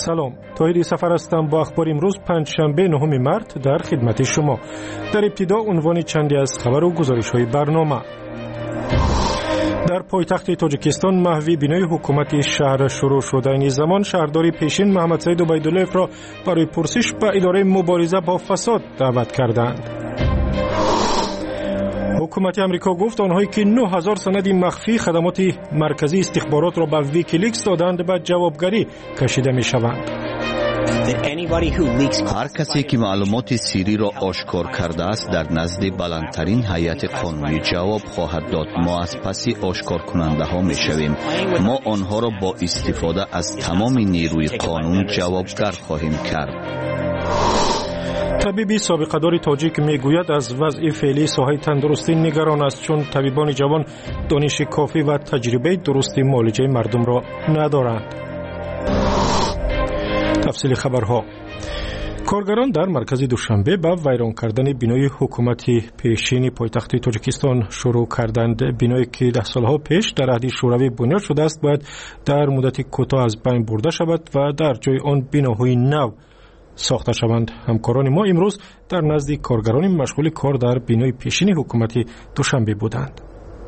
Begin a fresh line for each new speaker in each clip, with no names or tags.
سلام، طاهری سفر هستم با اخبار امروز پنجشنبه 9 مارس در خدمت شما. در ابتدا عنوان چندی از خبر و گزارش‌های برنامه. در پایتخت تاجیکستان محوی بینای حکومت شهر شروع شده. این زمان شهرداری پیشین محمد سید عبیدالله را برای پرسش به اداره مبارزه با فساد دعوت کردند. حکومت امریکا گفت آنهایی که 9000 سند مخفی خدمات مرکزی استخبارات را به ویکیلیکس دادند به جوابگری کشیده می شوند.
هر کسی که معلومات سری را آشکار کرده است در نزد بلندترین هیئت قانونی جواب خواهد داد. ما از پس آشکار کننده ها می شویم. ما آنها را با استفاده از تمام نیروی قانون جوابگر خواهیم کرد.
طبیبی سابقه‌دار تاجیک میگوید از وضع فعلی ساحه تندرستی نگران است، چون طبیبان جوان دانش کافی و تجربه درستی معالجه مردم را ندارند. تفصیل خبرها. کارگران در مرکز دوشنبه به ویران کردن بینای حکومت پیشین پایتخت تاجیکستان شروع کردند. بینایی که 10 سالها پیش در عهد شوروی بنیاد شده است باید در مدت کوتاه از بین برده شود و در جای آن بناهای نو ساخته شوند. همکاران ما امروز در نزد کارگران مشغول کار در بینای پیشین حکومت دوشنبه بودند.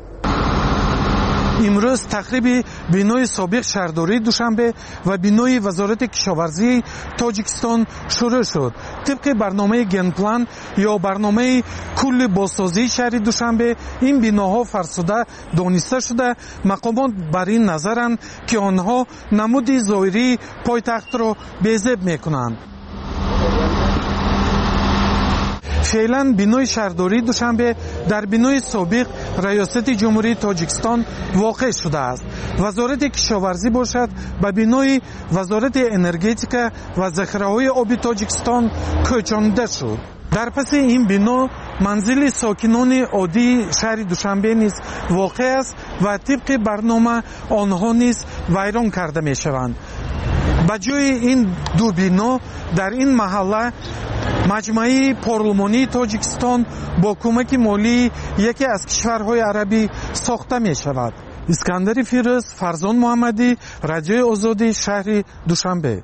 امروز تخریب بینای سابق شهرداری دوشنبه و بینای وزارت کشاورزی تاجیکستان شروع شد. طبق برنامه گنپلان یا برنامه کل بازسازی شهر دوشنبه این بیناها فرسوده دانسته شده. مقامات بر این نظرند که آنها نمود ظاهری پایتخت را بی‌زیب میکنند. فعلا بینای شهرداری دوشنبه در بینای سابق ریاست جمهوری تاجیکستان واقع شده است. وزارت کشاورزی باشد به بینای وزارت انرژتیکا و ذخیره‌های آبی تاجیکستان کوچانده شد. در پس این بنا منزل ساکنان عادی شهر دوشنبه نیز واقع است و طبق برنامه آنها نیز ویران کرده می شوند. به جای این دو بنا در این محله مجمع پارلمانی تاجیکستان با کمک مالی یکی از کشورهای عربی ساخته می شود. اسکندر فیروز، فرزان محمدی، رادیوی آزادی، شهر دوشنبه.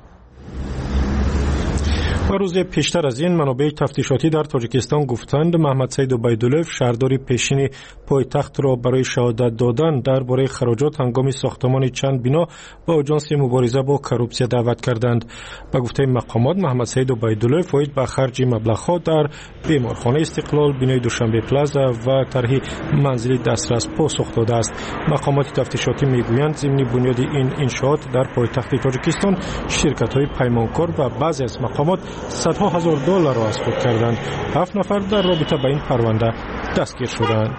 و روز پیشتر از این منابع تفتیشاتی در تاجیکستان گفتند محمد سید عبیدالله شهردار پیشین پایتخت را برای شهادت دادن درباره خراجات هنگام ساختمان چند بنا با آژانس مبارزه با کروپسیا دعوت کردند. به گفته مقامات محمد سید عبیدالله فاید به خرج مبلغ‌ها در بیمارخانه استقلال، بینای دوشنبه پلازا و طرح منزل دسترس پاسخ داده است. مقامات تفتیشاتی میگویند ضمن بنیاد این انشاءات در پایتخت تاجیکستان شرکت‌های پیمانکار و بعضی از مقامات صدها هزار دلار را از خود کردند. 7 نفر در رابطه با این پرونده دستگیر شدند.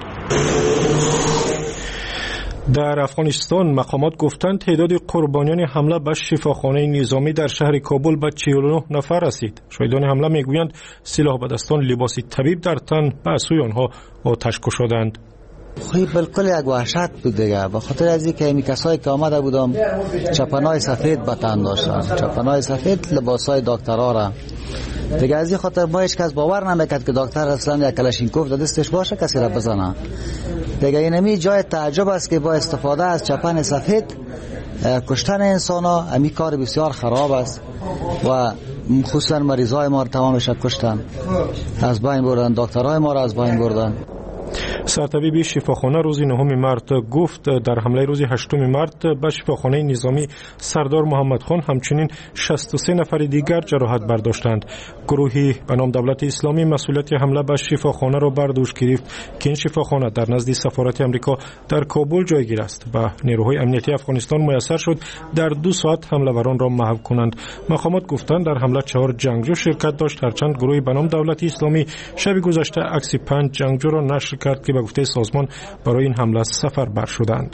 در افغانستان مقامات گفتند تعداد قربانیان حمله به شفاخانه نظامی در شهر کابل به 49 نفر رسید. شاهدان حمله میگویند سلاح به دستان لباس طبیب در تن به سوی آنها آتش کشیدند.
خیلی بالکل یک وحشت بود دیگه، به خاطر از اینکه این کسایی که آمده بودم چپنای سفید به تن داشتن، چپنای سفید، لباسای دکترها را دیگه. از این خاطر ما هیچ کس باور نمیکرد که دکتر اصلا یک کلاشینکوف در دستش باشه کسی را بزنه دیگه. اینمی جای تعجب است که با استفاده از چپن سفید کشتن انسان ها، امی کار بسیار خراب است و خصوصا مریضای ما را تمامش کشتن، از بین بردن، دکترهای ما را از بین بردن.
سرطبیب شفاخانه روز 9 مارس گفت در حمله روز 8 مارس به شفاخانه نظامی سردار محمد خان همچنین 63 نفر دیگر جراحت برداشتند. گروهی به نام دولت اسلامی مسئولیت حمله به شفاخانه را بر دوش گرفت که این شفاخانه در نزد سفارت امریکا در کابل جایگیر است و نیروهای امنیتی افغانستان میسر شد در 2 ساعت حمله‌وران را محو کنند. مقامات گفتند در حمله 4 جنگجو شرکت داشت، هرچند گروهی به نام دولت اسلامی شب گذشته عکس 5 جنگجو را نشر کرد که به گفته سازمان برای این حمله سفربر شدند.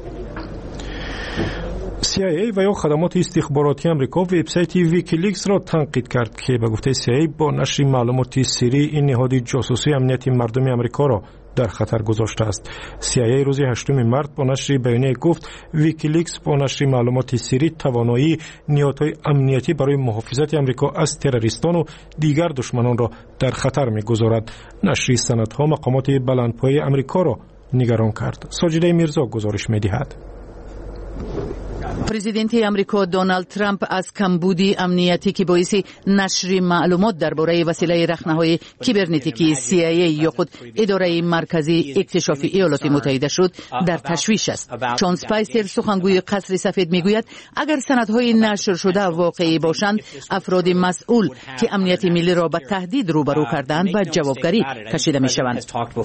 CIA و یا خدمات استخباراتی امریکا وبسایت ویکیلیکس را تنقید کرد که به گفته CIA با نشر معلومات سری این نهاد جاسوسی امنیتی مردم امریکا را در خطر گذاشته است. CIA روز 8 مارس با نشر بیانیه گفت ویکیلیکس با نشر معلومات سری توانایی نهادهای امنیتی برای محافظت امریکا از تروریستان و دیگر دشمنان را در خطر می‌گذارد. نشر سندها مقامات بلندپایه امریکا را نگران کرد. ساجده میرزا گزارش می‌دهد.
президенти амрико Доналд Трамп аз камбуди амнияти ки боиси нашри маълумот дар бораи василаи рахнаҳои кибернетикии CIA ё худ идораи марказии иктишофи иёлоти муттаҳида шуд дар ташвиш аст. Шон Спайсер сухангӯи қасри сафед мегӯяд агар санадҳои нашр шуда воқеӣ бошанд афроди масъул ки амнияти миллиро ба таҳдид рӯбарӯ карданд ба ҷавобгарӣ кашида мешаванд.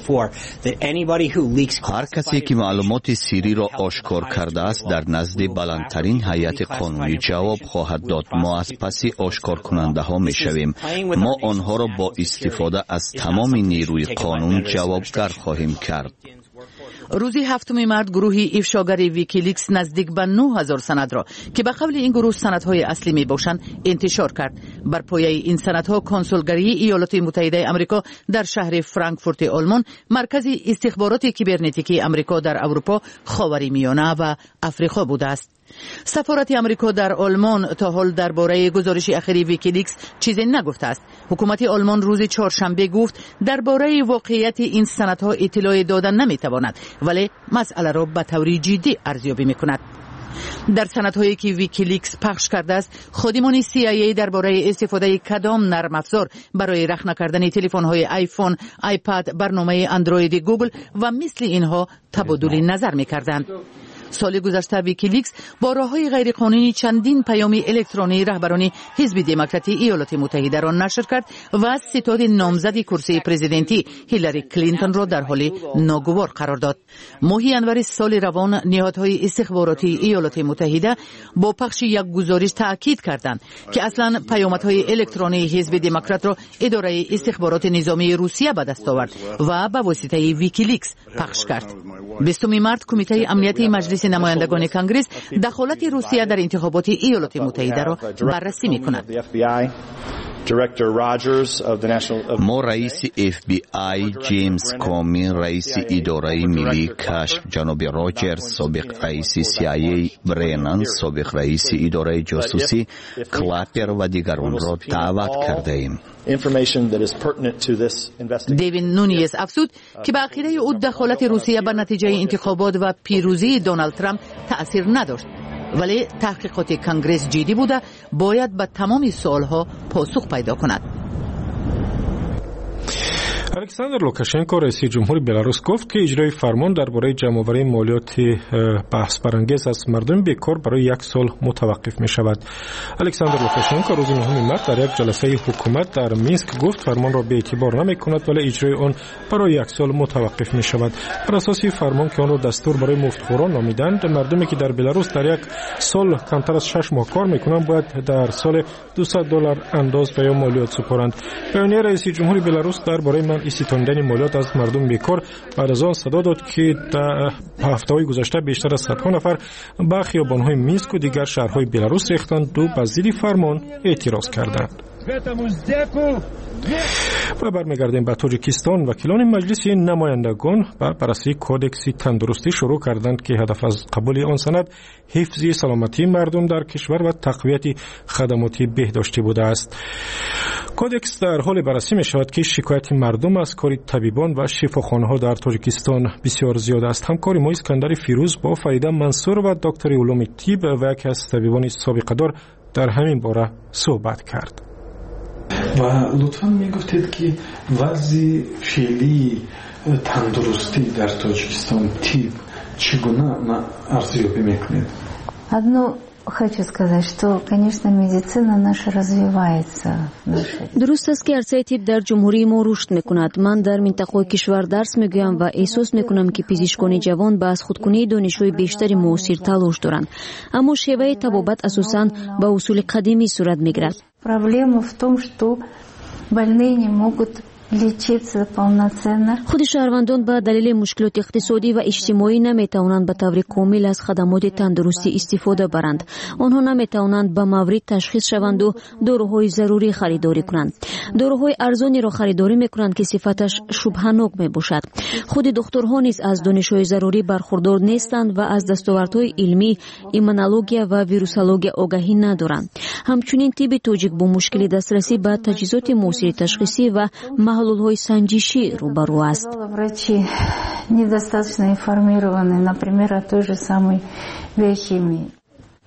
ҳар касе ки маълумоти сирриро ошкор кардааст дар назди баландтарин ҳайати қонунӣ ҷавоб хоҳад дод. мо аз паси ошкоркунандаҳо мешавем. мо онҳоро бо истифода аз тамоми нерӯи қонун ҷавобгар хоҳем кард.
рӯзи 7 март гурӯҳи ифшогари Wikileaks наздик ба 9000 санадро ки ба қавли ин гурӯҳ санадҳои аслӣ мебошанд интишор кард. бар пояи ин санадҳо консулгарии иёлоти муттаҳидаи амрико дар шаҳри Франкфурти Олмон, маркази истихбороти кибернетикии амрико дар Аврупо, ховари миёна ва Африқо будааст. сафорати амрико дар Олмон то ҳол дар бораи гузориши ахири Wikileaks чизе нагуфтааст. ҳукумати Олмон рӯзи чоршанбе гуфт дар бораи воқеияти ин санадҳо иттилоъ дода наметавонад, вале масъаларо ба таври ҷиддӣ арзёбӣ мекунад. дар санадҳое ки Wikileaks пахш кардааст, ходимони CIA дар бораи истифодаи кадом нарм афзор барои рахна кардани телефонҳои iPhone, iPad, барномаи Android Google ва мисли инҳо табодули назар мекарданд. соли гузашта Wikileaks бо роҳҳои ғайриқонунӣ чандин паёми электронии раҳбарони ҳизби демократии иёлоти муттаҳидаро нашр кард ва ситоди номзади курсии президентӣ Ҳиллари Клинтонро дар ҳоли ногувор қарор дод. моҳи январи соли равон ниҳодҳои истихборотии иёлоти муттаҳида бо пахши як гузориш таъкид карданд ки аслан паёмадҳои электронии ҳизби демократро идораи истихбороти низомии Русия ба даст овард ва ба воситаи Wikileaks пахш кард. 20 март кумитаи амнияти маҷлиси намояндагони конгресс дахолати Русия дар интихоботи иёлоти муттаҳидаро баррасӣ мекунад.
мо раиси FBI Джеймс Коми, раиси идораи миллии кашф ҷаноби Роҷерс, собиқ раиси CIA Бреннан, собиқ раиси идораи ҷосусӣ Клаппер ва дигаронро даъват кардаем.
Дэвин Нуньес афзуд ки ба ақидаи ӯ дахолати Русия ба натиҷаи интихобот ва пирӯзии Доналд Трамп таъсир надошт, вале таҳқиқоти конгресс ҷиддӣ буда бояд ба тамоми суолҳо посух пайдо кунад.
александр лукашенко раиси ҷумҳури беларус гуфт ки иҷрои фармон дар бораи ҷамъоварии молиёти баҳсбарангез аз мардуми бекор барои 1 сол мутаваққиф мешавад. александр лукашенко рӯзи 9 март дар як ҷаласаи ҳукумат дар Минск гуфт фармонро беэътибор намекунад, вале иҷрои он барои 1 сол мутаваққиф мешавад. бар асоси фармон ки онро дастур барои муфтхӯрон номиданд, мардуме ки дар беларус дар 1 сол камтар аз 6 моҳ кор мекунанд бояд дар соли $200 андоз ба ё молиёт супоранд. баёнияи раиси ҷумҳури беларус дар бораи манъи ситонидани молиёт аз мардуми бекор баъд аз он садо дод ки ҳафтаҳои гузашта бештар аз 100 нафар ба хиёбонҳои Минску дигар шаҳрҳои беларус рехтанду ба зидди фармон эътироз карданд. ва бармегардем ба Тоҷикистон. вакилони маҷлиси намояндагон ба баррасии кодекси тандурустӣ шурӯъ карданд ки ҳадаф аз қабули он санад ҳифзи саломатии мардум дар кишвар ва тақвияти хадамоти беҳдоштӣ будааст. кодекс дар ҳоле баррасӣ мешавад ки шикояти мардум аз кори табибон ва шифохонаҳо дар Тоҷикистон бисёр зиёд аст. ҳамкори мо Искандари Фирӯз бо Фарида Мансур ва доктори улуми тиб ва яке аз табибони собиқадор дар ҳамин бора суҳбат кард.
ва лутфан мегуфтед ки вазъи феълии тандурустӣ дар Тоҷикистон тиб чӣ гуна арзёбӣ мекунед?
Одно хочу сказать, что, конечно, медицина наша развивается.
дуруст аст ки арсаи тиб дар ҷумҳурии мо рушд мекунад. ман дар минтақаҳои кишвар дарс мегӯям ва эҳсос мекунам ки пизишкони ҷавон ба аз худкунии донишҳои бештари муосир талош доранд, аммо шеваи табобат асосан ба усули қадимӣ сурат мегирад.
Проблема в том, что больные не могут лечиться полноценно.
худи шаҳрвандон ба далели мушкилоти иқтисодӣ ва иҷтимоӣ наметавонанд ба таври комил аз хадамоти тандурустӣ истифода баранд. онҳо наметавонанд ба маврид ташхис шаванду доруҳои зарурӣ харидорӣ кунанд. доруҳои арзонеро харидорӣ мекунанд ки сифаташ шубҳанок мебошад. худи духтурҳо низ аз донишҳои зарурӣ бархурдор нестанд ва аз дастовардҳои илмӣ, иммунология ва вирусология огаҳӣ надоранд. ҳамчунин тиби тоҷик бо мушкили дастрасӣ ба таҷҳизоти муосири ташхисӣ ва маҳлулҳои санҷишӣ рӯбарӯ аст.
Врачи недостаточно информированы, например, о той же самой биохимии.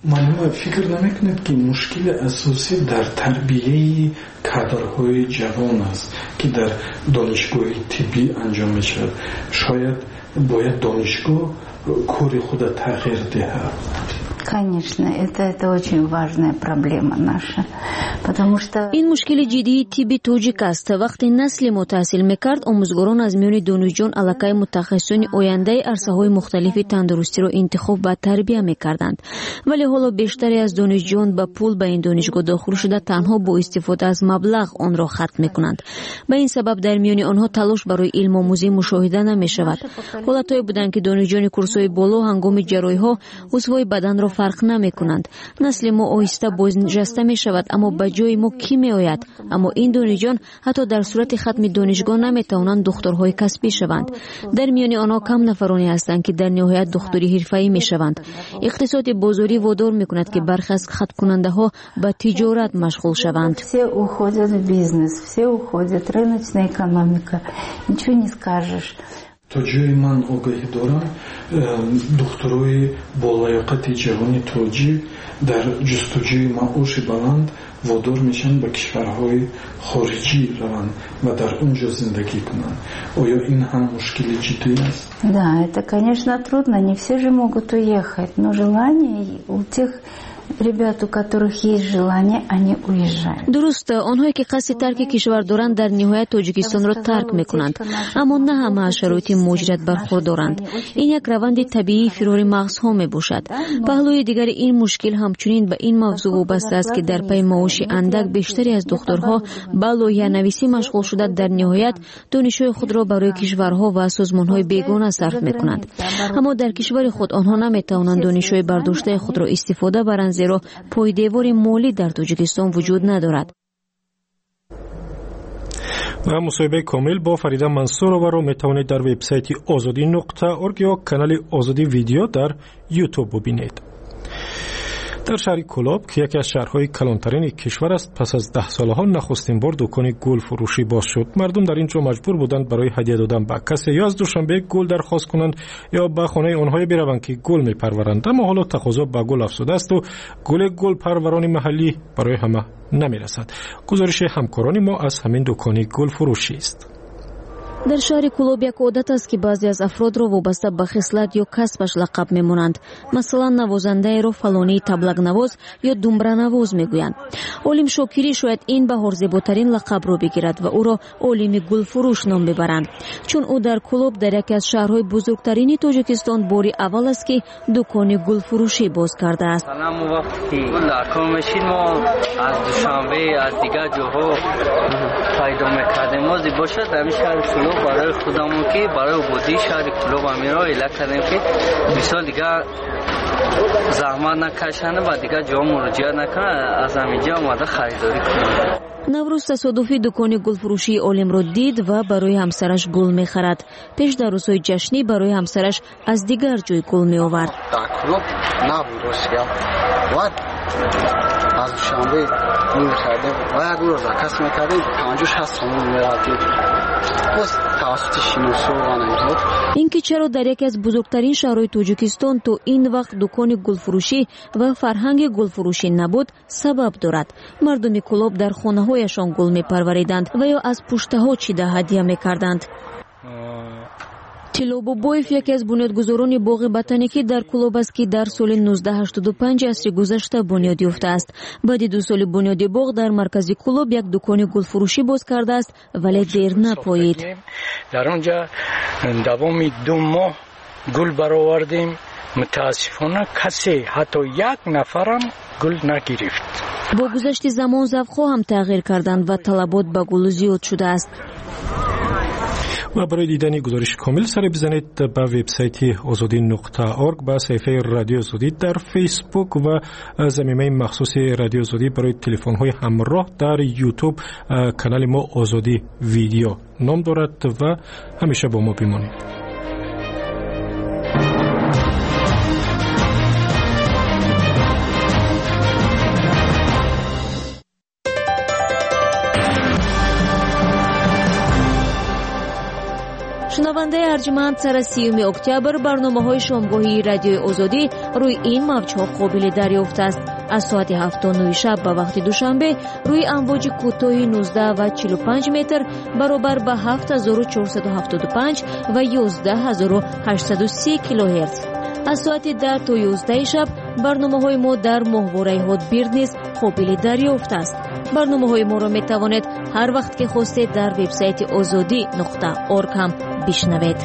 معلومه فکر نمیکنید که مشکل اساسی در تربیه کادرهای جوان است که در دانشگاه طبی انجام میشود. شاید باید دانشگاه کار خود تغییر دهد.
Конечно, это очень важная проблема наша, потому что
این مشکل جدی طب توجیک است. وقتی نسل ما تحصیل میکرد، آموزگاران از میان دانشجویان علاقه متخصصان آینده عرصه‌های مختلف تندرستی را انتخاب و تربیت میکردند، ولی حالا بیشتری از دانشجویان با پول به این دانشگاه داخل شده تنها با استفاده از مبلغ آن را ختم میکنند. به این سبب در میان آنها تلاش برای علم آموزی مشاهده نمیشود. حالتهایی بودند که دانشجویان کورس‌های بالا هنگام جراحی‌ها عضوهای بدن را فرق نمی کنند. نسل ما آهسته بازنشسته می شود، اما به جای ما کی می آید؟ اما این دانشجویان حتی در صورت ختم دانشگاه نمی توانند دکترهای کسبی شوند. در میان آنها کم نفرانی هستند که در نهایت دکتری حرفه‌ای می شوند. اقتصاد بازاری وادار می کند که برخی از ختم کننده ها به تجارت مشغول شوند.
все уходят в бизнес, все уходят, рыночная экономика. Ничего не скажешь.
تا جای من آگاهی دارم دکترای با لیاقت جوان تاجیک در جستجوی معاش بلند وادار میشن به کشورهای خارجی روند و در اونجا زندگی کنند. آیا این هم مشکل جدی است؟
Да, это, конечно, трудно, не все же могут уехать, но желание у тех ребят, у которых есть желание, они уезжают.
درست، آنهایی که قصد ترک کشور دارند در نهایت تاجیکستان را ترک میکنند، اما نه همه از شرایط مهاجرت برخوردارند. این یک روند طبیعی فرار مغزها می باشد. پهلوی دیگر این مشکل همچنین به این موضوع وابسته است که در پی معاش اندک بیشتری از دکترها به لایحه‌نویسی مشغول شده در نهایت دانش‌های خود را برای کشورها و سازمان‌های بیگانه صرف میکنند. اما در کشور خود آنها نمیتوانند دانش‌های برداشته خود را استفاده برند، زیرا پایدیوار مالی در تاجیکستان وجود ندارد.
و مصاحبه کامل با فریده منصورова رو میتوانید در وبسایت azadi.org یا کانال آزادی ویدیو در یوتیوب ببینید. در شهر کلاب که یکی از شهرهای کلانترین کشور است، پس از 10 سالها نخستین بار دکان گل فروشی باز شد. مردم در اینجا مجبور بودند برای هدیه دادن به کسی یا از دوشنبه گل درخواست کنند یا به خانه آنها بروند که گل میپرورند. اما حالا تقاضا به گل افزوده است و گل پروران محلی برای همه نمیرسد. گزارش همکاران ما از همین دکان گل فروشی است.
در شهر کلاب یک عادت است که بعضی از افراد را وابسته به خصلت یا کسبش لقب میمونند. مثلا نوازنده را فلانی تبلغ نواز یا دمبره نواز میگویند. عالم شاکری شاید این بهار زیباترین لقب را بگیرد و او را عالم گل فروش نام ببرند، چون او در کلاب در یکی از شهرهای بزرگترین تاجیکستان باری اول است که دکان گل فروشی باز کرده است.
سلام، وقتی در کار میشیم ما از دوشنبه از دیگر جاها پیدا میکردیم. ما زیباشد در شهر کلاب برای خودمون که برای بودی شهر کلاب امیرا ایلا کردیم که مثال دیگر زحمت نکشنه و دیگر جا مراجعه نکنه، از همینجا آمده خریداری کنه.
نوروز تصادفی دکان گل فروشی عالم را دید و برای همسرش گل می‌خرد. پیش در روزهای جشنی برای همسرش از دیگر جای گل می‌آورد.
در کلوب نبود روسیا و از شنبه می‌خریدیم و یک روز کس می‌کردیم 50-60 سوم می‌رفتیم.
اینکه چرا در یکی از بزرگترین شهرهای تاجیکستان تو این وقت دکان گل فروشی و فرهنگ گل فروشی نبود سبب دارد. مردم کلاب در خانه‌هایشان گل می‌پروریدند و یا از پشته‌ها چیده هدیه می‌کردند. تیلو بوبویف یکی از بنیادگذاران باغ بوتانیکی در کلاب است که در سال 1985 عصر گذشته بنیاد یافته است. بعد 2 سال بنیاد باغ در مرکز کلاب یک دکان گل فروشی باز کرده است، ولی دیر نپایید.
در آنجا دوام 2 ماه گل برآوردیم. متاسفانه کسی حتی یک نفرم گل نگرفت.
با گذشت زمان ذوق‌ها هم تغییر کردند و طلبات به گل زیاد شده است.
و برای دیدن گزارش کامل سر بزنید به وبسایت azadi.org، به صفحه رادیو آزادی در فیسبوک و زمینه مخصوص رادیو آزادی برای تلفن‌های همراه در یوتیوب. کانال ما آزادی ویدیو نام دارد و همیشه با ما بمانید.
шунавандаи арҷманд сара 30 октябр барномаҳои шомгоҳии радиои озодӣ рӯи ин мавҷҳо қобили дарёфт аст. аз соати 7:09 шаб ба вақти душанбе рӯи амвоҷи кӯтоҳи 19 ва 45 метр баробар ба 7475 ва 11830 килоҳерц. аз соати 10 то 11 шаб барномаҳои мо дар моҳвораи ҳотбирд низ қобили дарёфт аст. барномаҳои моро метавонед ҳар вақт ки хостед дар вебсайти озодӣ.орг ҳам бишнавед.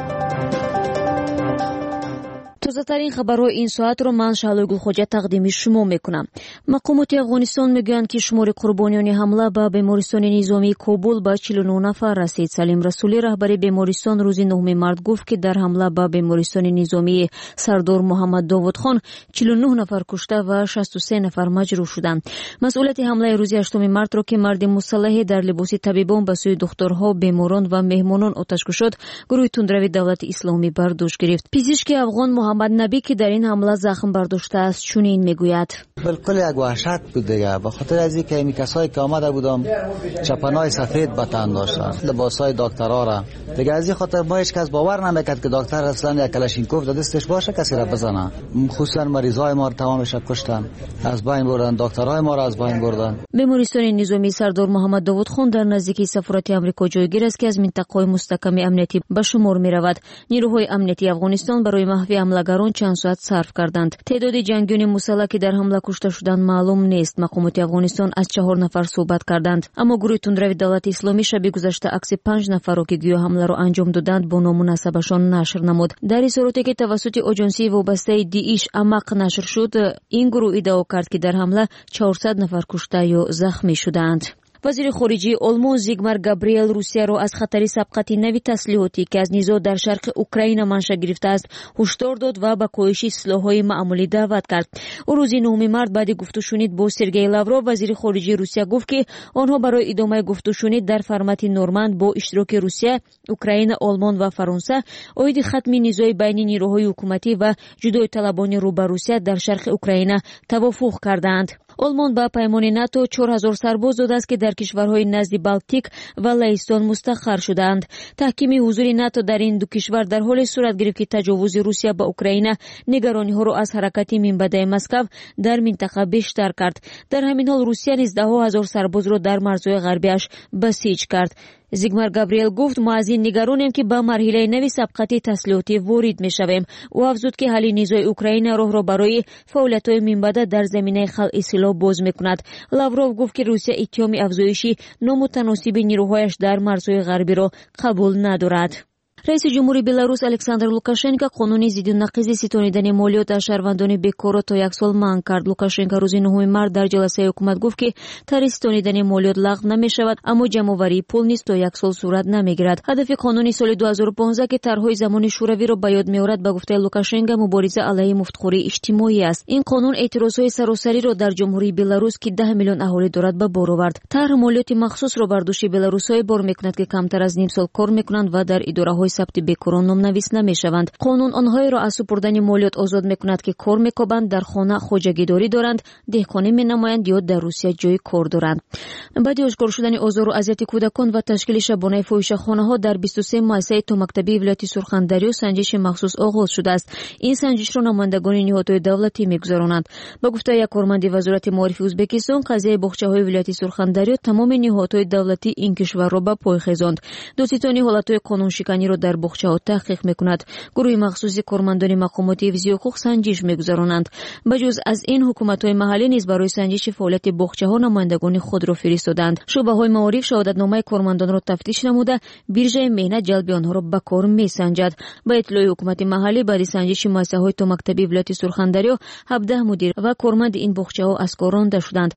тозатарин хабарҳои ин соатро ман Шаҳлои Гулхоҷа тақдими шумо мекунам. мақомоти Афғонистон мегӯянд, ки шумори қурбонёни ҳамла ба бемористони низомии Кобул ба 49 нафар расид. Салим Расулӣ, раҳбари бемористон, рӯзи 9 март гуфт, ки дар ҳамла ба бемористони низомии Сардор Муҳаммад Довудхон 49 нафар кушта ва 63 нафар маҷрӯҳ шуданд. масъулияти ҳамлаи рӯзи 8 мартро, ки марди мусаллаҳе дар либоси табибон ба сӯи духторҳо, беморон ва меҳмонон оташ кушод, гурӯҳи тундрави давлати исломӣ бардошт гирифт. пизишки афғон Муҳаммад نبی که در این حمله زخم برداشته است چنین میگوید:
بالکل یک وحشت بود دیگه، به خاطر از اینکه این کسایی که آمده بودم چپنای سفید به تن داشتن، لباسای دکترها را دیگه، از این خاطر ما هیچ کس باور نمیکرد که دکتر اصلا یک کلاشینکوف در دستش باشه کسی را بزنه. خصوصا مریضای ما را تمامش کشتن، از بین بردن، دکترهای ما را از بین بردن. بیمارستان نظامی سردار محمد داودخان در نزدیکی سفارت آمریکا جایگیر است که از منطقه‌های مستحکم امنیتی به شمار می‌رود. نیروهای امنیتی افغانستان برای محو حملگران چند ساعت صرف کردند. تعداد جنگیان مسلح که در حمله کشته شدند معلوم نیست. مقامات افغانستان از 4 نفر صحبت کردند، اما گروه تندروی دولت اسلامی شب گذشته عکس 5 نفر را که گویا حمله را انجام دادند با نام و نسبشان نشر نمود. در اظهاراتی که توسط آژانسی وابسته دیش امق نشر شد، این گروه ادعا کرد که در حمله 400 نفر کشته یا زخمی شدند. وزیر خارجه آلمان زیگمار گابریل روسیه را از خطر سبقت نوی تسلیحاتی که از نیزا در شرق اوکراین منشأ گرفته است هشدار داد و به کاهش سلاح‌های معمولی دعوت کرد. او روز 9 مارت بعد گفت و شنید با سرگئی لاوروف وزیر خارجه روسیه گفت که آنها برای ادامه گفت و شنید در فرمت نورماند با اشتراک روسیه، اوکراین، آلمان و فرانسه عهد ختم نیزای بین نیروهای حکومتی و جدای طلبان رو به روسیه در شرق اوکراین توافق کردند. آلمان با پیمان ناتو 4000 سرباز داده است که در کشورهای نزد بالتیک و لهستان مستقر شدند. تحکیم حضور ناتو در این دو کشور در حال صورت گرفت که تجاوز روسیه به اوکراین نگرانی‌ها را از حرکت منبع مسکو در منطقه بیشتر کرد. در همین حال روسیه نیز 10,000 سرباز را در مرزهای غربیش بسیج کرد. زیگمار گابریل گفت ما از این نگرانیم که با مرحله نوی سبقت تسلیحاتی وارد می‌شویم. او افزود که حل نیزای اوکراین راه را برای فعالیت‌های منبع در زمینه خلع سلاح باز می‌کند. لاوروف گفت که روسیه اتهام افزایشی نامتناسب نیروهایش در مرزهای غربی را قبول ندارد. رئیس جمهوری بلاروس الکساندر لوکاشенکو قانون ضد نقض ستانیدن مالیات از شهروندان بیکار را تا 1 سال منع کرد. لوکاشنکو روز 9 مارت در جلسه حکومت گفت که طرح ستانیدن مالیات لغو نمی‌شود، اما جمع‌آوری پول نیز تا 1 سال صورت نمی‌گیرد. هدف قانون سال 2015 که طرح‌های زمان شوروی را به یاد می‌آورد به گفته لوکاشنکو مبارزه علیه مفتخوری اجتماعی است. این قانون اعتراض‌های سراسری را در جمهوری بلاروس که 10 میلیون اهالی دارد به بار آورد. طرح مالیات مخصوص را بر دوش بلاروس‌های بار می‌کند که کمتر از نیم سال کار می‌کنند و در اداره‌های ثبت بیکاران نام‌نویس نمی‌شوند. قانون آنهایی را از سپردن مالیات آزاد می‌کند که کار می‌کنند، در خانه خواجگی‌داری دارند، دهقانی می‌نمایند یا در روسیه جای کار دارند. بعد از اشکار شدن آزار و اذیت کودکان و تشکیل شبانه فاحشه‌خانه‌ها در 23 مؤسسه تا مکتبی ولایت سرخندری سنجش مخصوص آغاز شده است. این سنجش را نمایندگان نهادهای دولتی می‌گذرانند. با گفته یک کارمند وزارت معارف ازبکستان، قضیه باغچه‌های ولایت سرخندری تمام نهادهای دولتی این کشور را به پای خیزاند. دوستانی حالت‌های قانون شکنی را در باغچه‌ها تحقیق می‌کند. گروه مخصوص کارمندان مقامات حفظی حقوق سنجش می‌گذرانند. بجز از این حکومت‌های محلی نیز برای سنجش فعالیت باغچه‌ها نمایندگان خود را فرستادند. شعبه‌های معارف شهادتنامه کارمندان را تفتیش نموده بیرژه مهنت جلب آنها را به کار می‌سنجد. با اطلاع حکومت محلی بعد سنجش مؤسسه‌های تا مکتبی ولایت سرخندری 17 مدیر و کارمند این باغچه‌ها از کار رانده شدند.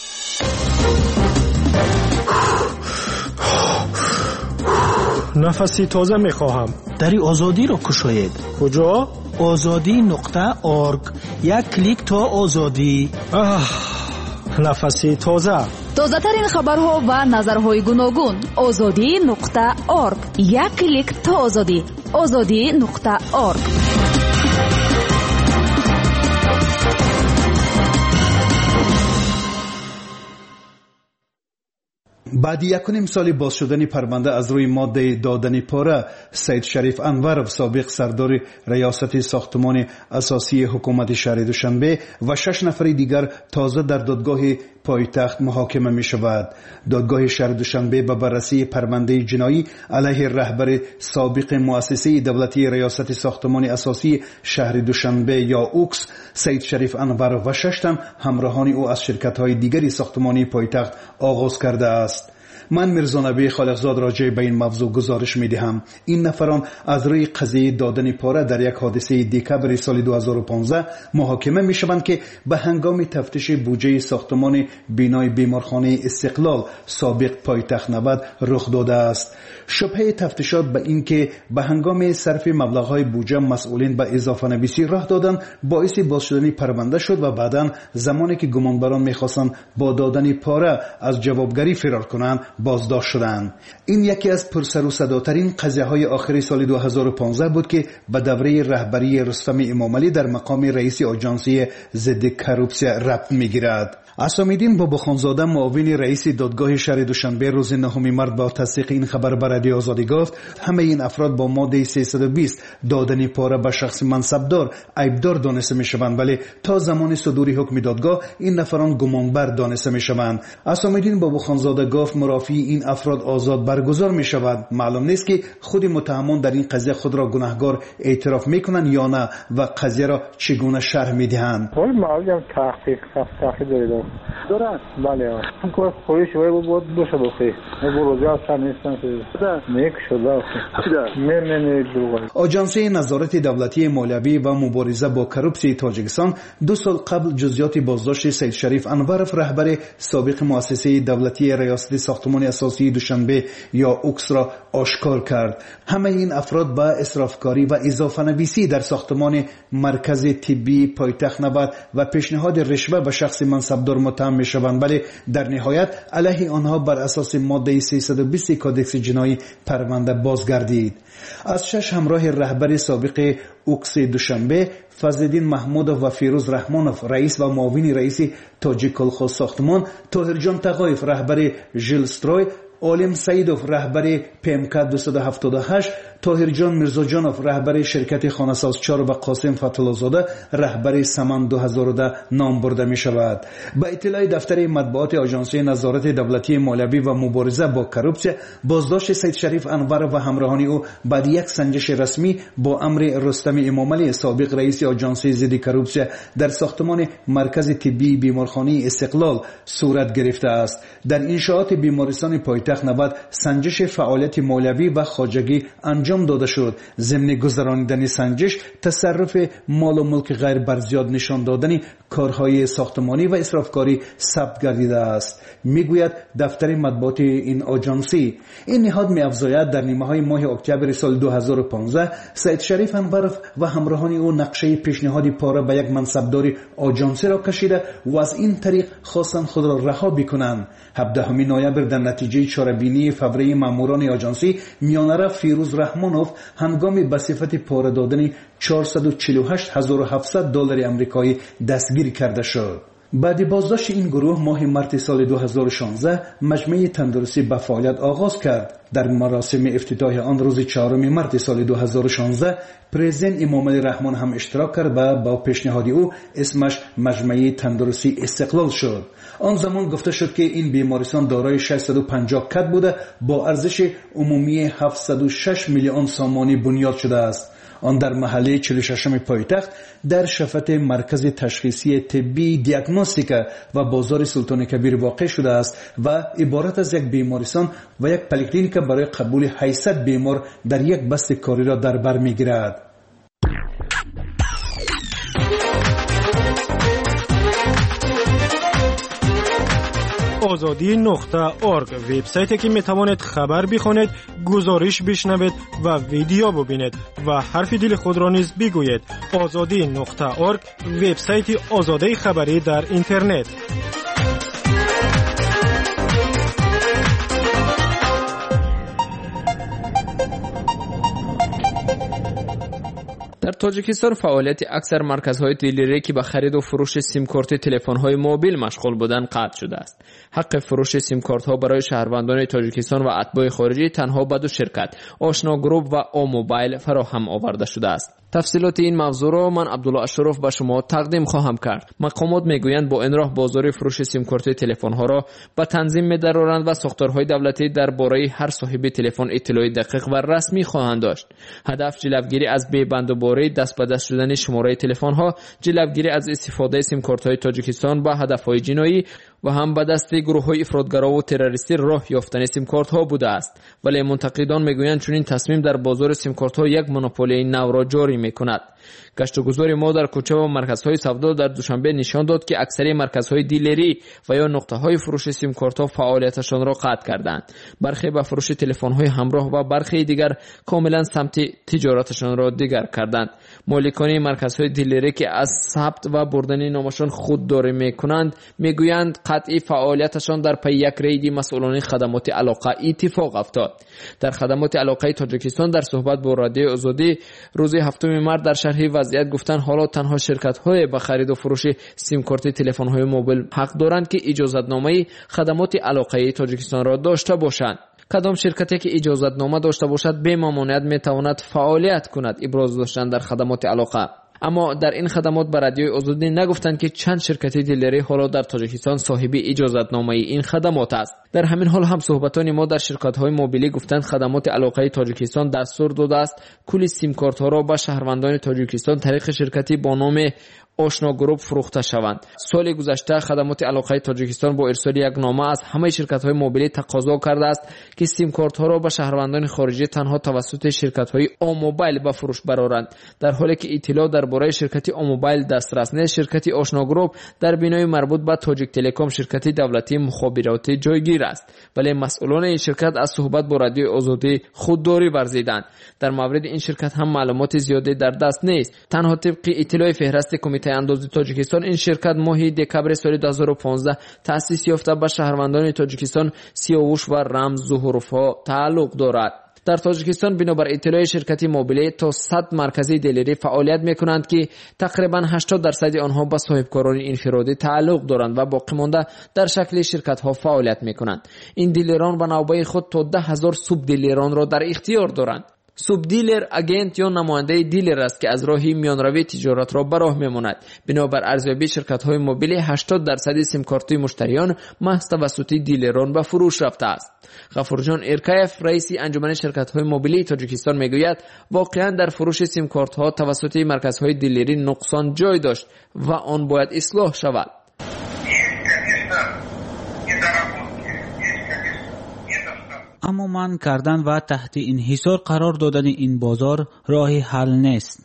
نفسی تازه میخواهم.
دری آزادی را کشاید.
کجا؟
azadi.org. یک کلیک تا آزادی.
نفسی تازه.
تازه ترین خبرها و نظرهای گوناگون. azadi.org. یک کلیک تا آزادی. azadi.org.
بعد 1.5 سال باز شدن پرونده از روی ماده دادن پاره، سید شریف انورов سابق سردار ریاست ساختمان اساسی حکومت شهر دوشنبه و 6 نفر دیگر تازه در دادگاه پایتخت محاکمه می شود. دادگاه شهر دوشنبه به بررسی پرونده جنایی علیه رهبر سابق مؤسسه دولتی ریاست ساختمان اساسی شهر دوشنبه یا اوکس سید شریف انور و 6 تن همراهان او از شرکت‌های دیگری ساختمانی پایتخت آغاز کرده است. من میرزا نبی خالقزاد راجع به این موضوع گزارش میدهم. این نفران از روی قضیه دادن پاره در یک حادثه دکبر سال 2015 محاکمه میشوند که به هنگام تفتیش بودجه ساختمان بینای بیمارخانه استقلال سابق پایتخت 90 رخ داده است. شبهه تفتیشات به این که به هنگام صرف مبلغ‌های بودجه مسئولین به اضافه نویسی راه دادند باعث باز شدن پرونده شد و بعداً زمانی که گمانبران می‌خواستند با دادن پاره از جوابگری فرار کنند بازداشت شدند. این یکی از پرسر و صداترین قضیه‌های آخر سال 2015 بود که به دوره رهبری رستم امامعلی در مقام رئیس آژانسی ضد کروپسیون ربط می‌گیرد. اسامیدین باباخانزاده معاون رئیس دادگاه شهر دوشنبه روز 9 مارس با تصدیق این خبر به رادیو آزادی گفت همه این افراد با ماده 320 دادن پاره به شخص منصبدار عیبدار دانسته میشوند، ولی تا زمان صدور حکم دادگاه این نفران گمانبر دانسته میشوند. اسامیدین باباخانزاده گفت مرافعی این افراد آزاد برگزار میشود. معلوم نیست که خود متهمان در این قضیه خود را گناهکار اعتراف میکنند یا نه و قضیه را چگونه شرح میدهند.
معلومه تحقیق دارن. بله اون کار خویش وای بود باشه بخیر روزی اصلا نیستن نیک شده نه
آژانسی نظارت دولتی مالیوی و مبارزه با کروپسی تاجیکستان 2 سال قبل جزئیات بازداشت سید شریف انورov رهبر سابق مؤسسه دولتی ریاست ساختمان اساسی دوشنبه یا اوکس را آشکار کرد. همه این افراد با اسرافکاری و اضافه نویسی در ساختمان مرکز طبی پایتخت 90 و پیشنهاد رشوه به شخص منصبدار متهم میشوند، ولی در نهایت علیه آنها بر اساس ماده 320 کدکس جنایی پرونده بازگردید. از 6 همراه رهبر سابق اوکس دوشنبه فضل‌الدین محمودov و فیروز رحمانov رئیس و معاون رئیس تاجیک کلخوز ساختمان، طاهرجان تقایف رهبر ژیلستروی، عالم سعیدوف رهبر PMK 278، طاهرجان میرزاجانوف رهبر شرکت خانه‌ساز 4 و قاسم فتح‌الله‌زاده رهبر سمن 2010 نام برده می شود. با اطلاع دفتر مطبوعات آژانسی نظارت دولتی مالیوی و مبارزه با کروپسیون، بازداشت سید شریف انور و همراهان او بعد یک سنجش رسمی با امر رستم امامعلی سابق رئیس آژانسی ضد کروپسیون در ساختمان مرکز طبی بیمارخانه استقلال صورت گرفته است. در انشاءات بیمارستان پایتخت 90 سنجش فعالیت مالیوی و خواجگی انجام داده شد. ضمن گذراندن سنجش تصرف مال و ملک غیر برزیاد نشان دادن کارهای ساختمانی و اسرافکاری ثبت گردیده است. میگوید دفتر مطبوعات این آژانسی. این نهاد می‌افزاید در نیمه‌های ماه اکتبر سال 2015 سید شریف انورov و همراهان او نقشه پیشنهادی پاره به یک منصبدار آژانسی را کشیده و از این طریق خواستند خود را رها بکنند. 17 نوامبر در نتیجه چاره‌بینی فوری ماموران آژانسی میانره فیروز رحمانوف هنگام به صفت پاره دادن 448,700 دلار آمریکایی دستگیر کرده شد. بعد بازداشت این گروه ماه مارس سال 2016 مجمع تندرستی به فعالیت آغاز کرد. در مراسم افتتاح آن روز 4 مارس سال 2016 پرزیدنت امامعلی رحمان هم اشتراک کرد و با پیشنهاد او اسمش مجمع تندرستی استقلال شد. آن زمان گفته شد که این بیمارستان دارای 650 کت بوده با ارزش عمومی 706 میلیون سامانی بنیاد شده است. آن در محله 46 پایتخت در شفت مرکز تشخیصی طبی دیاگنوستیکا و بازار سلطان کبیر واقع شده است و عبارت از یک بیمارستان و یک پلیکلینیک برای قبول 800 بیمار در یک بست کاری را در بر میگیرد.
azadi.org وبسایتی که میتوانید خبر بخونید، گزارش بشنوید و ویدیو ببینید و حرف دل خود را نیز بگویید. azadi.org وبسایت آزادی خبری در اینترنت.
در تاجیکستان فعالیت اکثر مرکزهای دیلری که به خرید و فروش سیم کارت تلفن‌های موبیل مشغول بودند قطع شده است. حق فروش سیم کارت‌ها برای شهروندان تاجیکستان و اتباع خارجی تنها به دو شرکت، آشنا گروپ و او موبایل فراهم آورده شده است. تفصیلات این موضوع را من عبدالله اشرف به شما تقدیم خواهم کرد. مقامات میگویند با این راه بازار فروش سیم کارت تلفن‌ها را به تنظیم می‌درآورند و ساختارهای دولتی درباره هر صاحب تلفن اطلاع دقیق و رسمی خواهند داشت. هدف جلوگیری از بی‌بندوباری، دست به دست شدن شماره تلفن‌ها، جلوگیری از استفاده سیم کارت‌های تاجیکستان به هدف‌های جنایی و هم به دست گروه‌های افراطگرا و تروریستی راه یافتن سیم کارت‌ها بوده است. ولی منتقدان میگویند چنین تصمیم در بازار سیم کارت‌ها یک مونوپولی نو را جاری می‌کند. گشتگذار ما در کوچه و مرکزهای سودا در دوشنبه نشان داد که اکثر مرکزهای دیلری و یا نقطه‌های فروش سیم کارت‌ها فعالیتشان را قطع کردند. برخی به فروش تلفن‌های همراه و برخی دیگر کاملا سمت تجارتشان را دیگر کردند. مالکان مرکزهای دیلری که از ثبت و بردن نامشان خودداری می‌کنند میگویند قطعی فعالیتشان در پی یک رید مسئولان خدمات علاقه اتفاق افتاد. در خدمات علاقه تاجیکستان در صحبت با رادیو آزادی روز 7 مارس در شرح وضعیت گفتن حالا تنها شرکت‌های به خرید و فروش سیم کارت تلفن‌های موبیل حق دارند که اجازتنامه خدمات علاقه تاجیکستان را داشته باشند. کدام شرکتی که اجازتنامه داشته باشد به ممانعت میتواند فعالیت کند ابراز داشتن در خدمات علاقه. اما در این خدمات به رادیوی آزادی نگفتند که چند شرکت دیلری حالا در تاجیکستان صاحب اجازتنامه این خدمات است. در همین حال هم صحبتان ما در شرکت‌های موبیلی گفتند خدمات علاقه تاجیکستان دستور داده است کل سیم کارت‌ها را به شهروندان تاجیکستان طریق شرکتی با نام آشنا گروپ فروخته شوند. سال گذشته خدمات علاقه تاجیکستان با ارسال یک نامه از همه شرکت‌های موبیلی تقاضا کرده است که سیم کارت‌ها را به شهروندان خارجی تنها توسط شرکت‌های او موبایل به فروش برآورند. در حالی که اطلاع درباره شرکت او موبایل دسترس نیست، شرکت آشنا گروپ در بینای مربوط به تاجیک تلکام شرکت دولتی مخابراتی جایگیر است. ولی مسئولان این شرکت از صحبت با رادیو آزادی خودداری ورزیدند. در مورد این شرکت هم معلومات زیادی در دست نیست. تنها طبق اطلاع فهرست کمیته اندازی تاجیکستان این شرکت ماه دکبر سال 2015 تأسیس یافته به شهروندان تاجیکستان سیاوش و رمز ظهورها تعلق دارد. در تاجیکستان بنابر اطلاع شرکت موبیلی تا 100 مرکزی دیلری فعالیت میکنند که تقریبا 80% آنها به صاحبکاران انفرادی تعلق دارند و باقی مانده در شکل شرکت ها فعالیت میکنند. این دیلران به نوبه خود تا 10,000 سوب دیلران را در اختیار دارند. سوب دیلر اگنت یا نماینده دیلر است که از راهی میانروی تجارت را به راه میماند. بنابر ارزیابی شرکت‌های موبیلی 80% سیم کارت مشتریان محض توسط دیلران به فروش رفته است. غفورجان ارکایف رئیس انجمن شرکت‌های موبیلی تاجیکستان میگوید واقعا در فروش سیم کارت‌ها توسط مرکزهای دیلری نقصان جای داشت و آن باید اصلاح شود.
اما منع کردن و تحت انحصار قرار دادن این بازار راه حل نیست.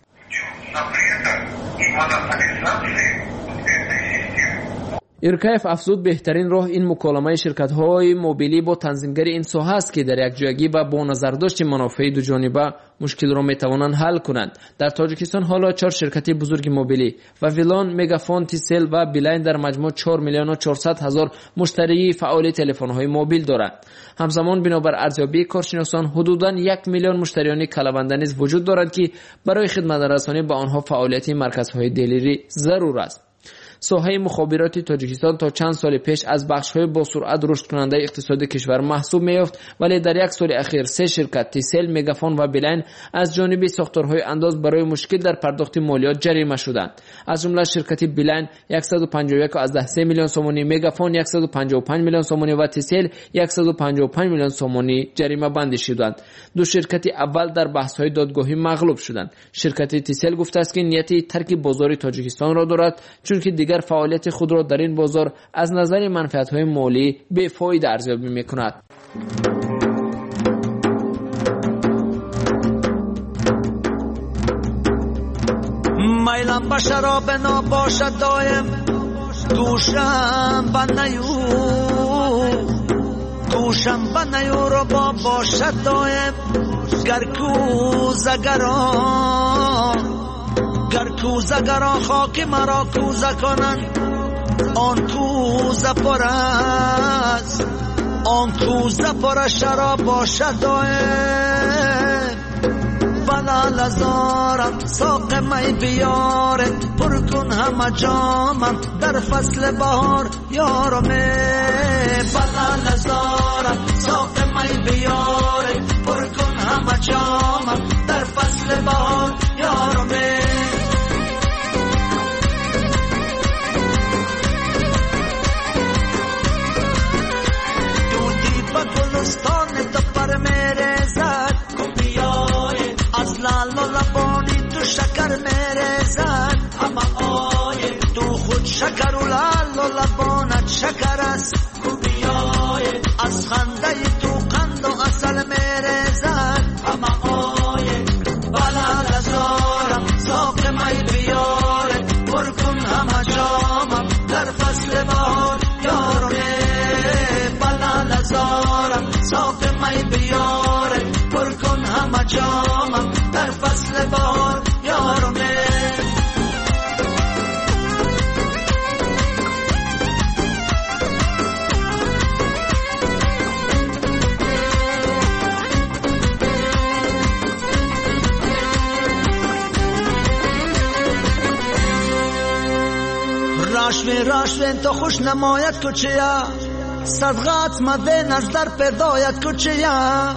ارکایف افزود بهترین راه این مکالمه شرکت‌های موبیلی با تنظیمگر این ساحه است که در یک جایگی و با نظرداشت منافع دو جانبه مشکل را میتوانند حل کنند. در تاجیکستان حالا 4 شرکت بزرگ موبیلی و ویلان، میگافون، تیسل و بیلاین در مجموع 4,400,000 مشتری فعال تلفن‌های موبیل دارند. همزمان بنابر ارزیابی کارشناسان حدوداً 1,000,000 مشتریان کلاونده نیز وجود دارند که برای خدمت رسانی به آنها فعالیت مرکزهای دیلری ضرور است. ساحه مخابرات تاجیکستان تا چند سال پیش از بخش‌های با سرعت رشد کننده اقتصاد کشور محسوب می‌یافت، ولی در یک سال اخیر 3 شرکت تیسل، میگافون و بیلاین از جانب ساختارهای انداز برای مشکل در پرداخت مالیات جریمه شدند. از جمله شرکت بیلاین 151.3 میلیون سومانی، میگافون 155 میلیون سومانی و تیسل 155 میلیون سومانی جریمه بندی شدند. دو شرکت اول در بحث‌های دادگاهی مغلوب شدند. شرکت تیسل گفته است که نیت ترک بازار تاجیکستان را دارد، چون که دیگر فعالیت خود را در این بازار از نظر منفعت‌های مالی بی‌فایده ارزیابی می‌کند.
میلم به شراب نباشد دایم، دوشم به نیو رو باشد دایم، گر کوزگران خاک مرا کوزه کنند، آن کوزه پر است، آن کوزه پر شراب باشد دایم. به بلال ازارم ساق می بیاره پر کن همه جامم در فصل بهار یارم بلال ازارم ساق می بیاره پر کن همه جامم در فصل بهار یارم دودی با گلستان تو پر میره زد از لال و لبانی تو شکر میره زد همه آیه تو خود شکر و لال و لبانت شکر است خوبیای از خنده تو قند و اصل میره زد همه آیه بلال ازارم ساق می بیاره پر کن همه جامم در فصل بهار یارم بلال ازارم ساق می بیاره پر کن همه جامم در فصل بهار یارم راشوین تو خوش نمایت کچیا صدقات مدین از در پیدایت کچیا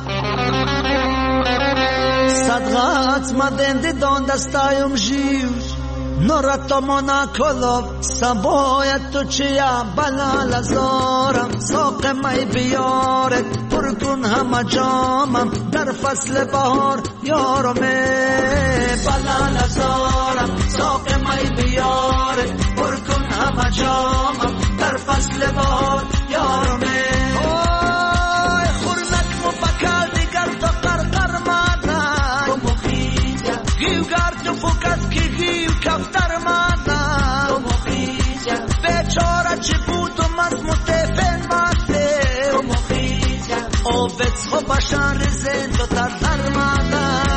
صدقات مدین دیدان دستایم جیو نورتا مانا کلوب سبایت تو چیا بلال ازارم ساق می بیاره پر کن همه جامم در فصل بهار یارم بلال ازارم ساق می بیاره پر کن همه جامم در فصل بهار یارم اوی خورنک مبکل دیگر تو قرقر مادن تو مخیزه گیو گرد و فکت کی گیو کفتر مادن تو مخیزه بیچاره چی بود و مزموتفن ماده تو مخیزه او بچ خو باشن رزن تو تردر مادن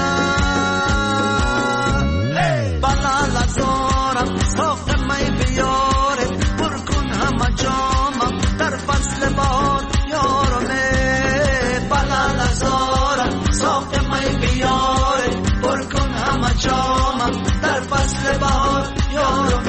بلال ازارم ساق می بیاره پر کن همه جامم در فصل بهار یارم بلال ازارم ساق می بیاره پر کن همه جامم در فصل بهار یارم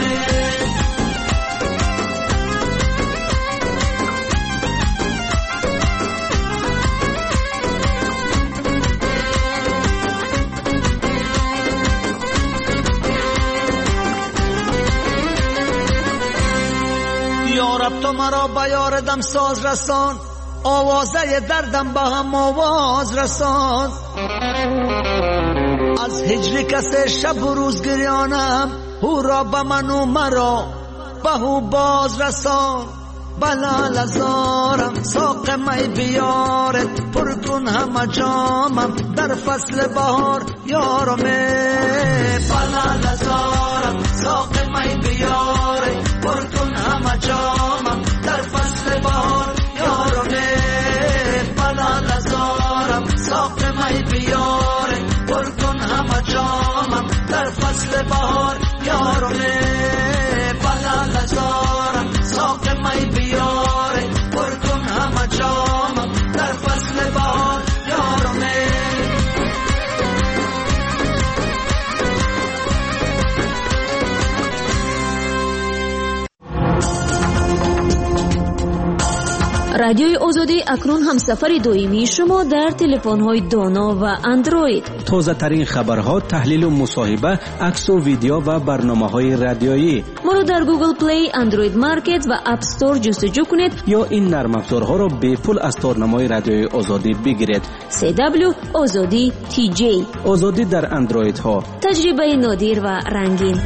یارب تو مرا به یار دم ساز رسان آوازه دردم به هم آواز رسان از هجر کس شب و روز گریانم او را به من و مرا به او باز رسان بلال ازارم ساق می بیاره پر کن همه جامم در فصل بهار یارم بلال ازارم ساق می بیاره پر کن همه جامم در فصل بهار یارم بلال ازارم ساق می بیاره پر کن همه جامم در فصل بهار یارم بلال ازارم ساق می بیاره پر کن همه جامم در فصل بهار یارم
رادیوی آزادی اکنون همسفر دائمی شما در تلفن‌های دانا و اندروید.
تازه ترین خبرها، تحلیل و مصاحبه، عکس و ویدیو و برنامه‌های رادیویی.
ما رو در گوگل پلی، اندروید مارکت و اپ استور جستجو کنید
یا این نرم افزارها را به پول از تارنمای رادیوی آزادی بگیرید.
CW آزادی TJ
آزادی در اندروید ها.
تجربه نادر و رنگین.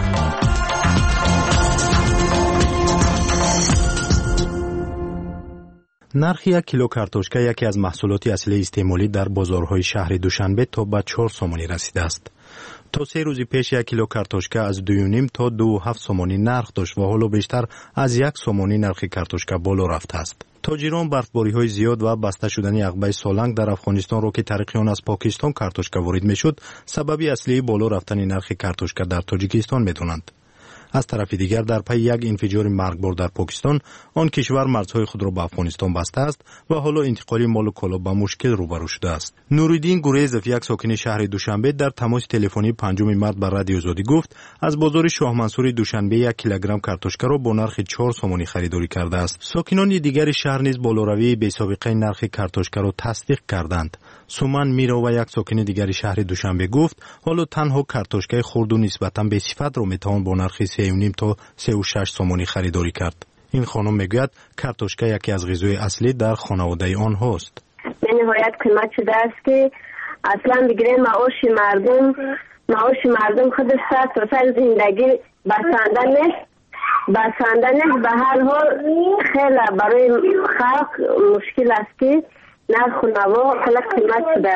نرخ یک کیلو کارتوشکا یکی از محصولات اصلی استعمالی در بازارهای شهر دوشنبه تا به 4 سومانی رسیده است. تا 3 روز پیش یک کیلو کارتوشکا از 2.5 تا 2.7 سومانی نرخ داشت و حالا بیشتر از 1 سومانی نرخ کارتوشکا بالا رفته است. تاجران برفباری‌های زیاد و بسته شدن عقبه سالنگ در افغانستان را که طریق آن از پاکستان کارتوشکا وارد می‌شد، سبب اصلی بالا رفتن نرخ کارتوشکا در تاجیکستان می‌دانند. از طرف دیگر در پی یک انفجار مرگبار در پاکستان آن کشور مرزهای خود را به افغانستان بسته است و حالا انتقال مال و کالا با مشکل روبرو شده است. نوریدین گریزف یک ساکن شهر دوشنبه در تماس تلفنی 5 مارس با رادیو آزادی گفت از بازار شاه منصور دوشنبه 1 کیلوگرم کارتوشکا را با نرخ 4 سومانی خریداری کرده است. ساکنان دیگر شهر نیز بالاروی بی‌سابقه نرخ کارتوشکا را تصدیق کردند. سومن میرا و یک ساکن دیگر شهر دوشنبه گفت حالا تنها کارتوشکای خرد و نسبتاً به صفت را میتوان با نرخ 3.5 تا 3.6 سومانی خریداری کرد. این خانم میگوید کارتوشکا یکی از غذای اصلی در خانواده آنهاست.
به نهایت قیمت شده است که اصلا دیگه معاش مردم خود سر زندگی بسنده نیست. به هر حال خیلی برای خلق مشکل است که نرخ و نوا خیلی قیمت شده.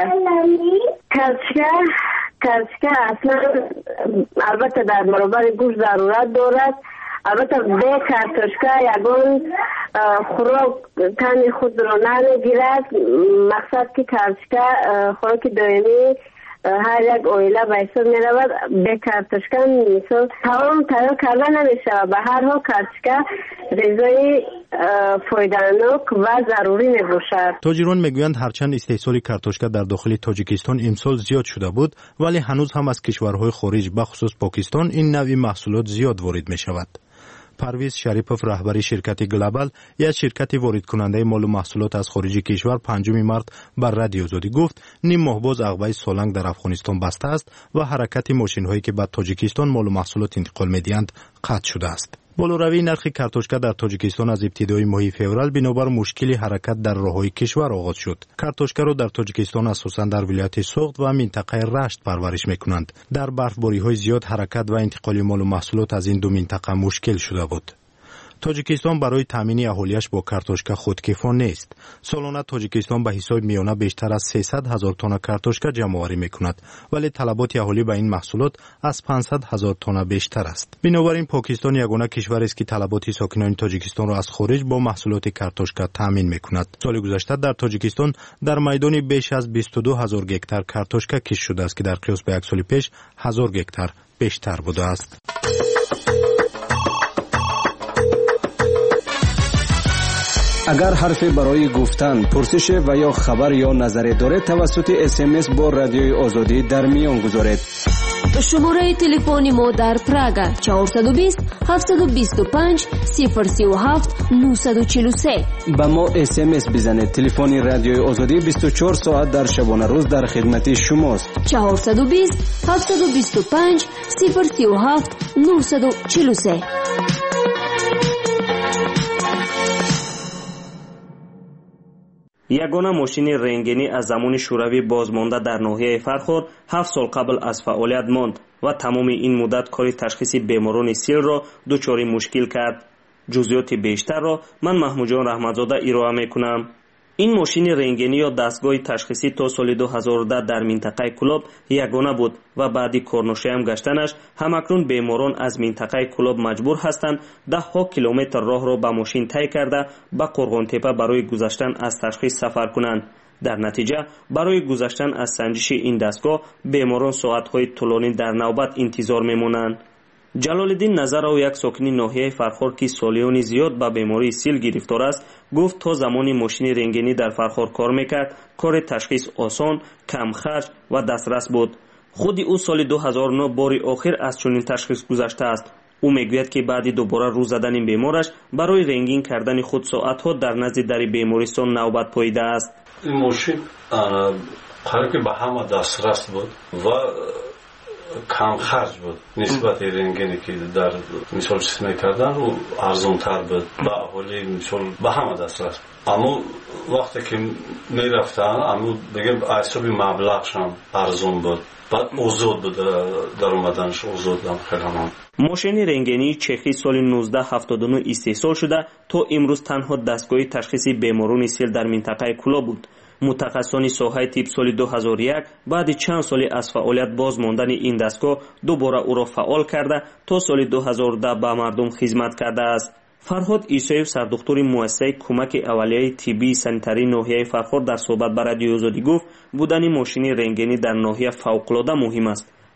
کارتوشکا اصلا البته در برابر گوشت ضرورت دارد. البته به کارتوشکا یگان خوراک تن خود را نمیگیرد. مقصد که کارتوشکا خوراک دائمی هر یک عائله به حساب می رود. به کارتوشکا مثال تمام تیار کرده نمی شود. به هر حال کارتوشکا غذای فایده‌ناک و ضروری می باشد.
تاجران میگویند هرچند استحصال کارتوشکا در داخل تاجیکستان امسال زیاد شده بود ولی هنوز هم از کشورهای خارج به خصوص پاکستان این نوع محصولات زیاد وارد می شود. پرویز شریپوف رهبر شرکت گلوبال یک شرکت وارد کننده مال و محصولات از خارج کشور 5 مارس بر رادیو آزادی گفت نیم ماه باز عقبه سالنگ در افغانستان بسته است و حرکت ماشین هایی که به تاجیکستان مال و محصولات انتقال می‌دهند قطع شده است. بالاروی نرخ کارتوشکا در تاجیکستان از ابتدای ماه فوریه بنابر مشکلی حرکت در راههای کشور آغاز شد. کارتوشکا را در تاجیکستان اساساً در ولایت سوخت و منطقه رشت پرورش می‌کنند. در برفباری‌های زیاد حرکت و انتقال مال و محصولات از این دو منطقه مشکل شده بود. تاجیکستان برای تامین اهالیش با کارتوشکا خودکفا نیست. سالانه تاجیکستان به حساب میانه بیشتر از 300,000 تن کارتوشکا جمع‌آوری می‌کند ولی طلبات اهالی به این محصولات از 500,000 تن بیشتر است. بنابراین پاکستان یگانه کشوری است که طلبات ساکنان تاجیکستان را از خارج با محصولات کارتوشکا تامین می‌کند. سال گذشته در تاجیکستان در میدان بیش از 22,000 گکتار کارتوشکا کشت شده است که در قیاس به یک سال پیش 1000 گکتار بیشتر بوده است.
اگر حرفی برای گفتن، پرسش و یا خبر یا نظری دارید توسط SMS با رادیوی آزادی در میان گذارید.
شماره تلفنی ما در پراگ 420 725 037 943.
با ما SMS بزنید. تلفن رادیوی آزادی 24 ساعت در شبانه روز در خدمت شماست.
420 725 037 943.
یگانه ماشین رنگینی از زمان شوروی بازمانده در ناحیه فرخار 7 سال قبل از فعالیت ماند و تمام این مدت کار تشخیص بیماران سیل را دچار مشکل کرد. جزئیات بیشتر را من محمود جان رحمتزاده ارائه میکنم. این ماشین رنگینی یا دستگاه تشخیصی تا سال 2010 در منطقه کلاب یگانه بود و بعد کارنشین گشتنش همکنون بیماران از منطقه کلاب مجبور هستند 10 کیلومتر راه را با ماشین طی کرده به قرغانتپه برای گذشتن از تشخیص سفر کنند. در نتیجه برای گذشتن از سنجش این دستگاه بیماران ساعت‌های طولانی در نوبت انتظار میمانند. جلال‌الدین نظرو یک ساکن ناحیه فرخار که سالیان زیاد به بیماری سیل گرفتار است گفت تا زمانی ماشین رنگینی در فرخار کار میکرد کار تشخیص آسان، کم خرج و دسترس بود. خود او سال 2009 بار آخر از چنین تشخیص گذشته است. او میگوید که بعد دوباره رو زدن بیمارش برای رنگین کردن خود ساعت‌ها در نزد در بیمارستان نوبت پاییده است.
این ماشین قرار که به همه دسترس بود و کم خرج بود نسبت رنگینی که در مثال چیز میکردن و ارزان تر بود به اهالی مثال به همه دسترس. اما وقتی که میرفتن اما بگیم حساب مبلغش هم ارزان بود بعد اوزود بود در اومدنش اوزود هم خیلی هم.
ماشین رنگینی چخی سال 1979 استحصال شده تا امروز تنها دستگاه تشخیص بیماران سیل در منطقه کلا بود. متخصصان ساحه طب سال 2001 بعد چند سال از فعالیت باز ماندن این دستگاه دوباره او را فعال کرده تا سال 2010 به مردم خدمت کرده است. فرهاد عیسوی سردکتر مؤسسه کمک اولیه طبی سانیتری ناحیه فرخار در صحبت با رادیو آزادی گفت بودن ماشین رنگینی در ناحیه فوق‌العاده مهم است.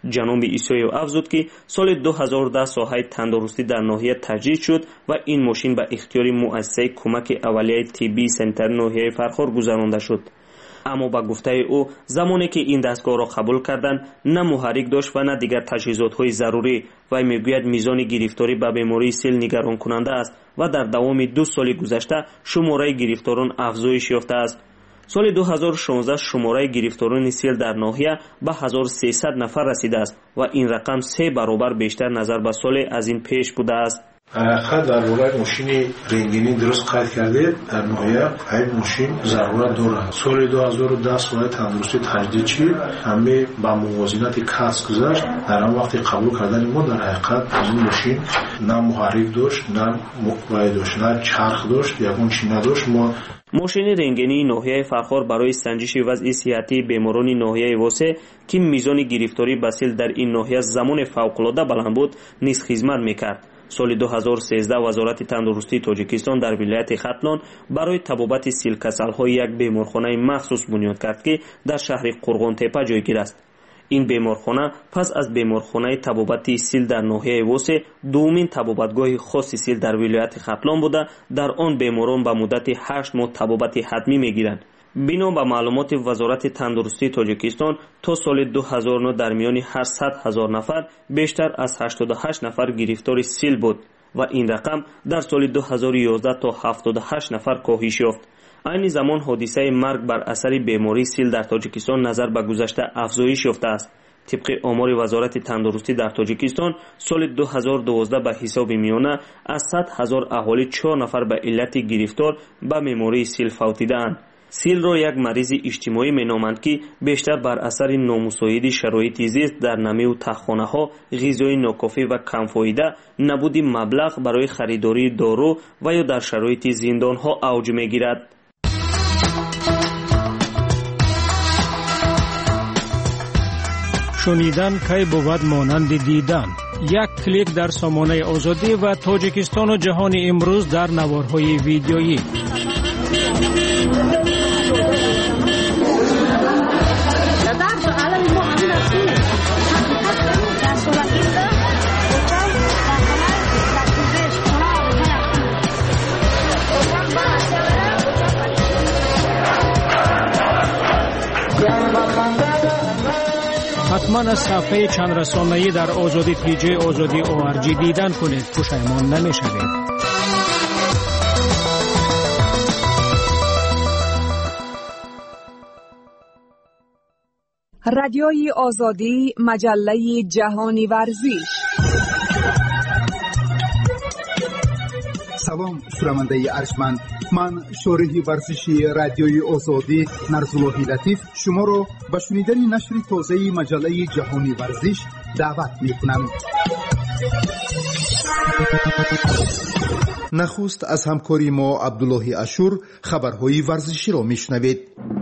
جناب عیسویو افزود که سال 2010 ساحه تندرستی در ناحیه تجدید شد و این ماشین به اختیار مؤسسه کمک اولیه طبی سنتر ناحیه فرخار گذرانده شد. اما با گفته او زمانی که این دستگاه را قبول کردند نه محرک داشت و نه دیگر تجهیزات‌های ضروری و میگوید میزان گرفتاری به بیماری سیل نگران کننده است و در دوام 2 سال گذشته شماره گرفتاران افزایش یافته است. سال 2016 شماره گرفتاران سیل در ناحیه به 1300 نفر رسیده است و این رقم 3 برابر بیشتر نظر به سال از این پیش بوده است.
خود درباره ماشین رنگینی درست قید کرده در ناحیه این ماشین ضرورت دارد. سال 2010 سال تندرستی تجدید شد، همه با موازنت کسب گذشت. در آن وقتی قبول کردن ما در حقیقت از این ماشین نه محرک داشت، نه مقبای داشت، نه چرخ داشت، یکون چی نداشت. ما
ماشین رنگینی ناحیه فرخار برای سنجش وضع صحتی بیماران ناحیه واسه که میزان گرفتاری به سیل در این ناحیه زمان فوق‌العاده بلند بود نیز خدمت میکرد. سال 2013 وزارت تندرستی تاجیکستان در ولایت ختلان برای طبابت سیل کسل‌های یک بیمارخانه مخصوص بنیاد کرد که در شهر قرغان تپه جایگیر است. این بیمارخانه پس از بیمارخانه طبابت سیل در ناحیه واسه دومین طبابتگاه خاص سیل در ولایت ختلان بوده. در آن بیماران به مدت 8 ماه طبابت حتمی میگیرند. بنا به معلومات وزارت تندرستی تاجیکستان تا سال 2009 در میان 800,000 نفر بیشتر از 88 نفر گرفتار سیل بود و این رقم در سال 2011 تا 78 نفر کاهش یافت. این زمان حادثه مرگ بر اثر بیماری سیل در تاجیکستان نظر به گذشته افزایش یافته است. طبق آمار وزارت تندرستی در تاجیکستان سال 2012 به حساب میانه از 100,000 اهالی 4 نفر به علت گرفتار به بیماری سیل فوتیدند. سیل را یک مریض اجتماعی مینامند که بیشتر بر اثر نامساعد شرایط زیست در نمی و تخانه ها، غذای ناکافی و کم فایده، نبود مبلغ برای خریداری دارو و یا در شرایط زندان ها اوج میگیرد.
شنیدن کی بود مانند دیدن. یک کلیک در سامانه آزادی و تاجیکستان و جهان امروز در نوارهای ویدیویی. حتما از صفحه چند رسانه‌ای در آزادی پیجی آزادی ORG دیدن کنید، پشیمان نمی‌شوید.
رادیوی آزادی، مجله جهانی ورزش.
سلام شنونده ارجمند، من شارح ورزشی رادیوی آزادی نرزاللهی لطیف شما را به شنیدن نشر تازه مجله جهانی ورزش دعوت می‌کنم. نخست از همکاری ما عبدالله اشور خبرهای ورزشی را میشنوید.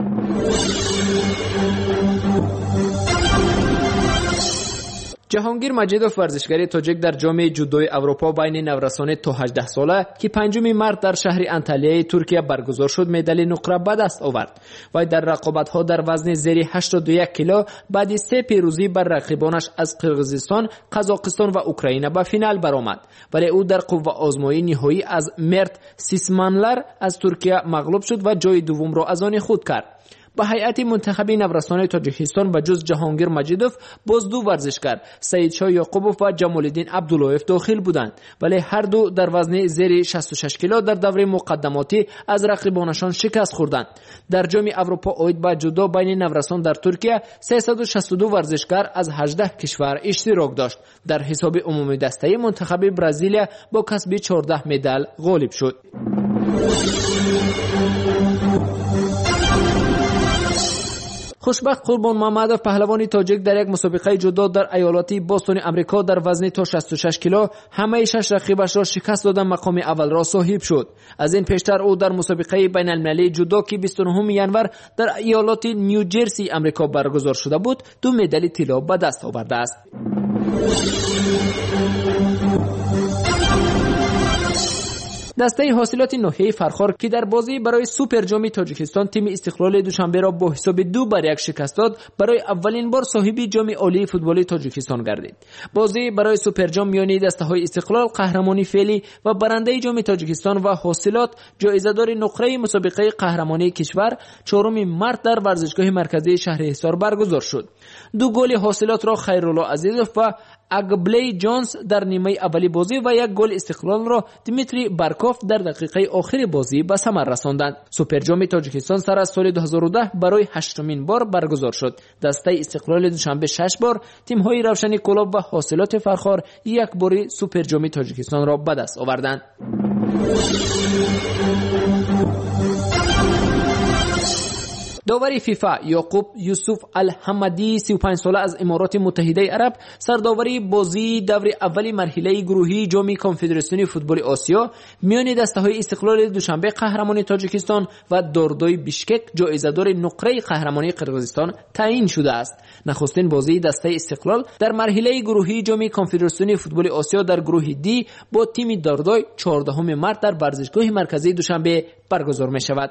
جهانگیر مجیدوف ورزشگر تاجیک در جام جودوی اروپا بین نورسان تا 18 ساله که 5 مارس در شهر انتالیای ترکیه برگزار شد مدال نقره به دست آورد و در رقابت‌ها در وزن زیر 81 کیلو بعد 3 پیروزی بر رقیبانش از قرقیزستان، قزاقستان و اوکراین به فینال برآمد، ولی او در قوه آزمایی نهایی از مرت سیسمانلر از ترکیه مغلوب شد و جای دوم را از آن خود کرد. با هیئت منتخبی نورسان تاجیکستان به جز جهانگیر مجیدوف باز دو ورزشکار سعیدشاه یعقوبوف و جمالالدین عبداللهیف داخل بودند، ولی هر دو در وزن زیر 66 کیلو در دوره مقدماتی از رقیبانشان شکست خوردند. در جام اروپا عاید به جودو بین نورسان در ترکیه 362 ورزشکار از 18 کشور اشتراک داشت. در حساب عمومی دسته منتخب برزیلیا با کسب 14 مدال غالب شد. خوشبخت قربان محمدوف پهلوان تاجیک در یک مسابقه جودو در ایالات باستون آمریکا در وزن تا 66 کیلو همه 6 رقیبش را شکست داده مقام اول را صاحب شد. از این پیشتر او در مسابقه بین المللی جودو که 29 ژانویه در ایالات نیوجرسی آمریکا برگزار شده بود 2 مدال طلا به دست آورده است. دسته حاصلات ناحیه فرخار که در بازی برای سوپر جام تاجیکستان تیم استقلال دوشنبه را با حساب 2-1 شکست داد، برای اولین بار صاحب جام عالی فوتبال تاجیکستان گردید. بازی برای سوپر جام میانی دسته‌های استقلال، قهرمانی فعلی و برنده جام تاجیکستان و حاصلات جایزه‌دار نقره مسابقه قهرمانی کشور 4 مارس در ورزشگاه مرکزی شهر حصار برگزار شد. 2 گل حاصلات را خیرالله عزیزوف و اگبلی جونز در نیمه اولی بازی و 1 گل استقلال را دیمیتری برکوف در دقیقه آخر بازی به ثمر رساندند. سوپر جام تاجیکستان سر از سال 2010 برای 8مین بار برگزار شد. دسته استقلال دوشنبه 6 بار، تیم‌های روشنی کلاب و حاصلات فرخار 1 بار سوپر جام تاجیکستان را به دست آوردند. داوری فیفا یعقوب یوسف الحمدی 35 ساله از امارات متحده عرب سرداوری بازی دور اولی مرحله گروهی جام کنفدراسیون فوتبال آسیا میان دسته‌های استقلال دوشنبه قهرمانی تاجیکستان و داردای بیشکک جایزه‌دار نقره قهرمانی قرقیزستان تعیین شده است. نخستین بازی دسته استقلال در مرحله گروهی جام کنفدراسیون فوتبال آسیا در گروه دی با تیم داردای 14 مارس در ورزشگاه مرکزی دوشنبه برگزار می‌شود.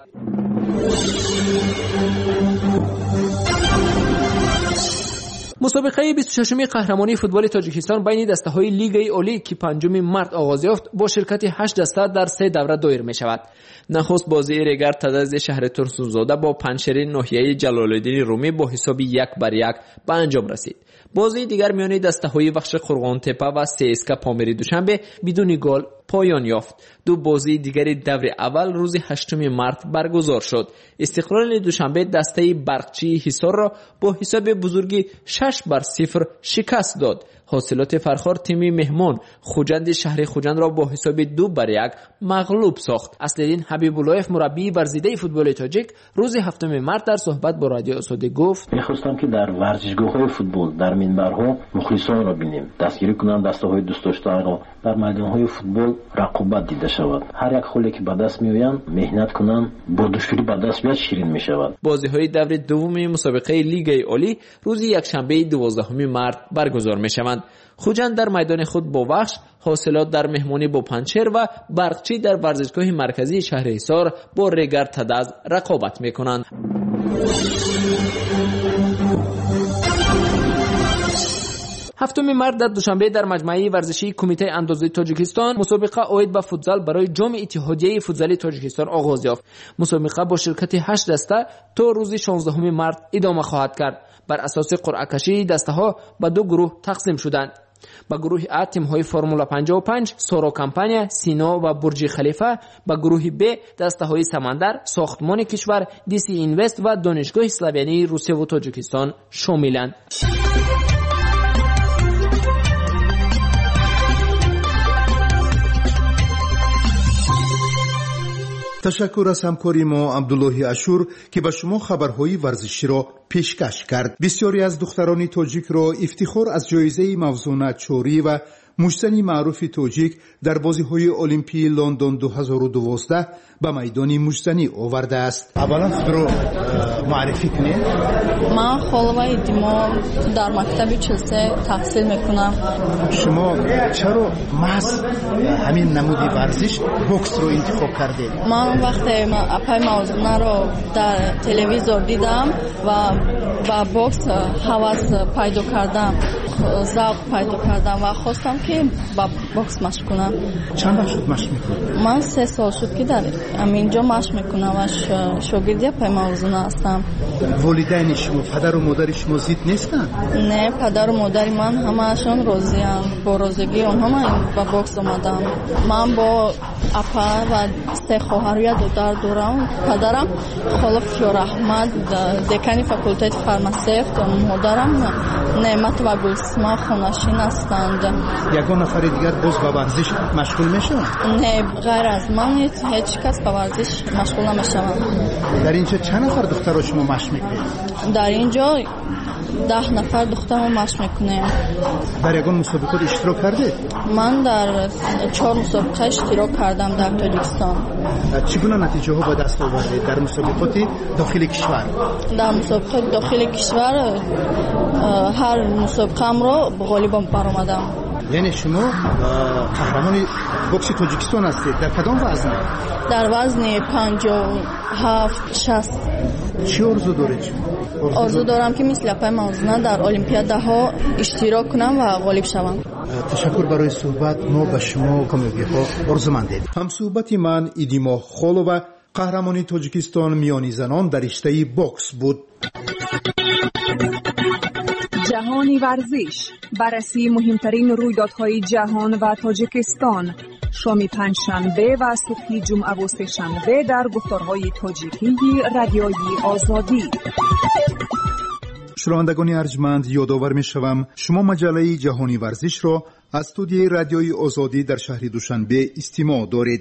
مسابقه 26 قهرمانی فوتبال تاجیکستان بین دسته‌های لیگ عالی که 5 مارس آغاز یافت با شرکت 8 دسته در 3 دوره دایر می‌شود. نخست بازی ریگر تدز شهر ترسونزاده با پنجشیر ناحیه جلال‌الدین رومی با حساب 1-1 به انجام رسید. بازی دیگر میان دسته‌های بخش قرغان تپه و CSKA پامیری دوشنبه بدون گل پایان یافت. 2 بازی دیگر دور اول روز 8 مارس برگزار شد. استقلال دوشنبه دسته برقچی حصار را با حساب بزرگی 6-0 شکست داد. حاصلات فرخار تیم مهمان خوجند شهر خوجند را با حساب 2-1 مغلوب ساخت. اصلالدین حبیب اللهیف مربی ورزیده فوتبال تاجیک روز 7 مارس در صحبت با رادیو آزادی گفت:
می‌خواستم که در ورزشگاه‌های فوتبال در منبرها مخلصان را بینیم، دستگیری کنند دسته‌های دوست داشته‌ها را در میدان‌های فوتبال رقابت دیده شود. هر یک خولی که به دست می‌آیند مهنت کنند، با دشواری به دست بیاد شیرین می‌شود.
بازی‌های دور دوم مسابقه لیگ عالی روز یکشنبه 12 مارس برگزار می‌شوند. خوجند در میدان خود با وحش، حاصلات در مهمانی با پنچر و برقچی در ورزشگاه مرکزی شهر حصار با ریگر تدز رقابت می‌کنند. 7 مارس در دوشنبه در مجمع ورزشی کمیته اندازه تاجیکستان مسابقه عاید به فوتبال برای جام اتحادیه فوتبال تاجیکستان آغاز یافت. مسابقه با شرکت 8 دسته تا روز 16 مارس ادامه خواهد کرد. بر اساس قرعه کشی دسته‌ها به 2 گروه تقسیم شدند. با گروه A تیم‌های فرمولا 55 سورو کمپانیا، سینا و برج خلیفه، با گروه B دسته‌های سمندر، ساختمان کشور، دیسی اینوست و دانشگاه اسلاویانی روسیه و تاجیکستان شاملند.
تشکر از همکاری ما عبدالله اشور که به شما خبرهای ورزشی را پیشکش کرد. بسیاری از دختران تاجیک را افتخار از جایزه موزونه چوری و مجتنی معروف تاجیک در بازی‌های المپی لندن 2012 به میدان مجتنی آورده است. اولا خود را معرفی کنید.
من خالوه دیما در مکتب چلسی تحصیل میکنم.
شما چرا محض همین نمودی ورزش بوکس رو انتخاب کردید؟
من وقتی اپای موزونه رو در تلویزیون دیدم و با بوکس هوس پیدا کردم، ذوق پیدا کردم و خواستم که با بوکس مشق کنم.
چند وقت شد مشق میکنم؟
من 3 سال شد که در اینجا مشق میکنم و شاگردی پای موزونه هستم.
والدین شما، پدر و مادر شما ضد نیستن؟
نه، پدر و مادر من همه‌شون راضی‌اند. با راضیگی اونها من با بوکس اومدم. من با اپا و 3 خواهر و دختر دارم. پدرم خالف فیور احمد دکان فاکولته فارماسی، مادرم نعمت و گلسما خونشین هستند.
یگان نفر دیگر باز با ورزش مشغول میشن؟
نه، غیر از من هیچ کس با ورزش مشغول نمیشن.
در اینجا چند نفر دختر شما مشق میکنید؟
در اینجا 10 نفر دخترم مشق میکنیم.
در یگان مسابقات اشتراک کردید؟
من در 4 مسابقه اشتراک کردم در تاجیکستان.
چگونه نتیجه ها به دست آوردید در مسابقات داخل کشور؟
در مسابقات داخل کشور هر مسابقه را به غالب برآمدم.
یعنی شما قهرمان بوکس تاجیکستان هستید. در کدام وزن؟
در وزن 57 60.
چی آرزو دارید؟
آرزو دارم که مثل اپای موزونه در المپیادها اشتراک کنم و غالب شوم.
تشکر برای صحبت. ما به شما کامیابی ها آرزومندیم. هم صحبت من ایدیما خولووا قهرمانی تاجیکستان میانی زنان در رشته بوکس بود.
جهانی ورزش، بررسی مهمترین رویدادهای جهان و تاجیکستان، شام پنجشنبه و صبح جمعه و سه‌شنبه در گفتارهای تاجیکی رادیوی آزادی.
شنوندگان ارجمند، یادآور می‌شوم شما مجله جهانی ورزش را از استودیوی رادیوی آزادی در شهر دوشنبه استماع دارید.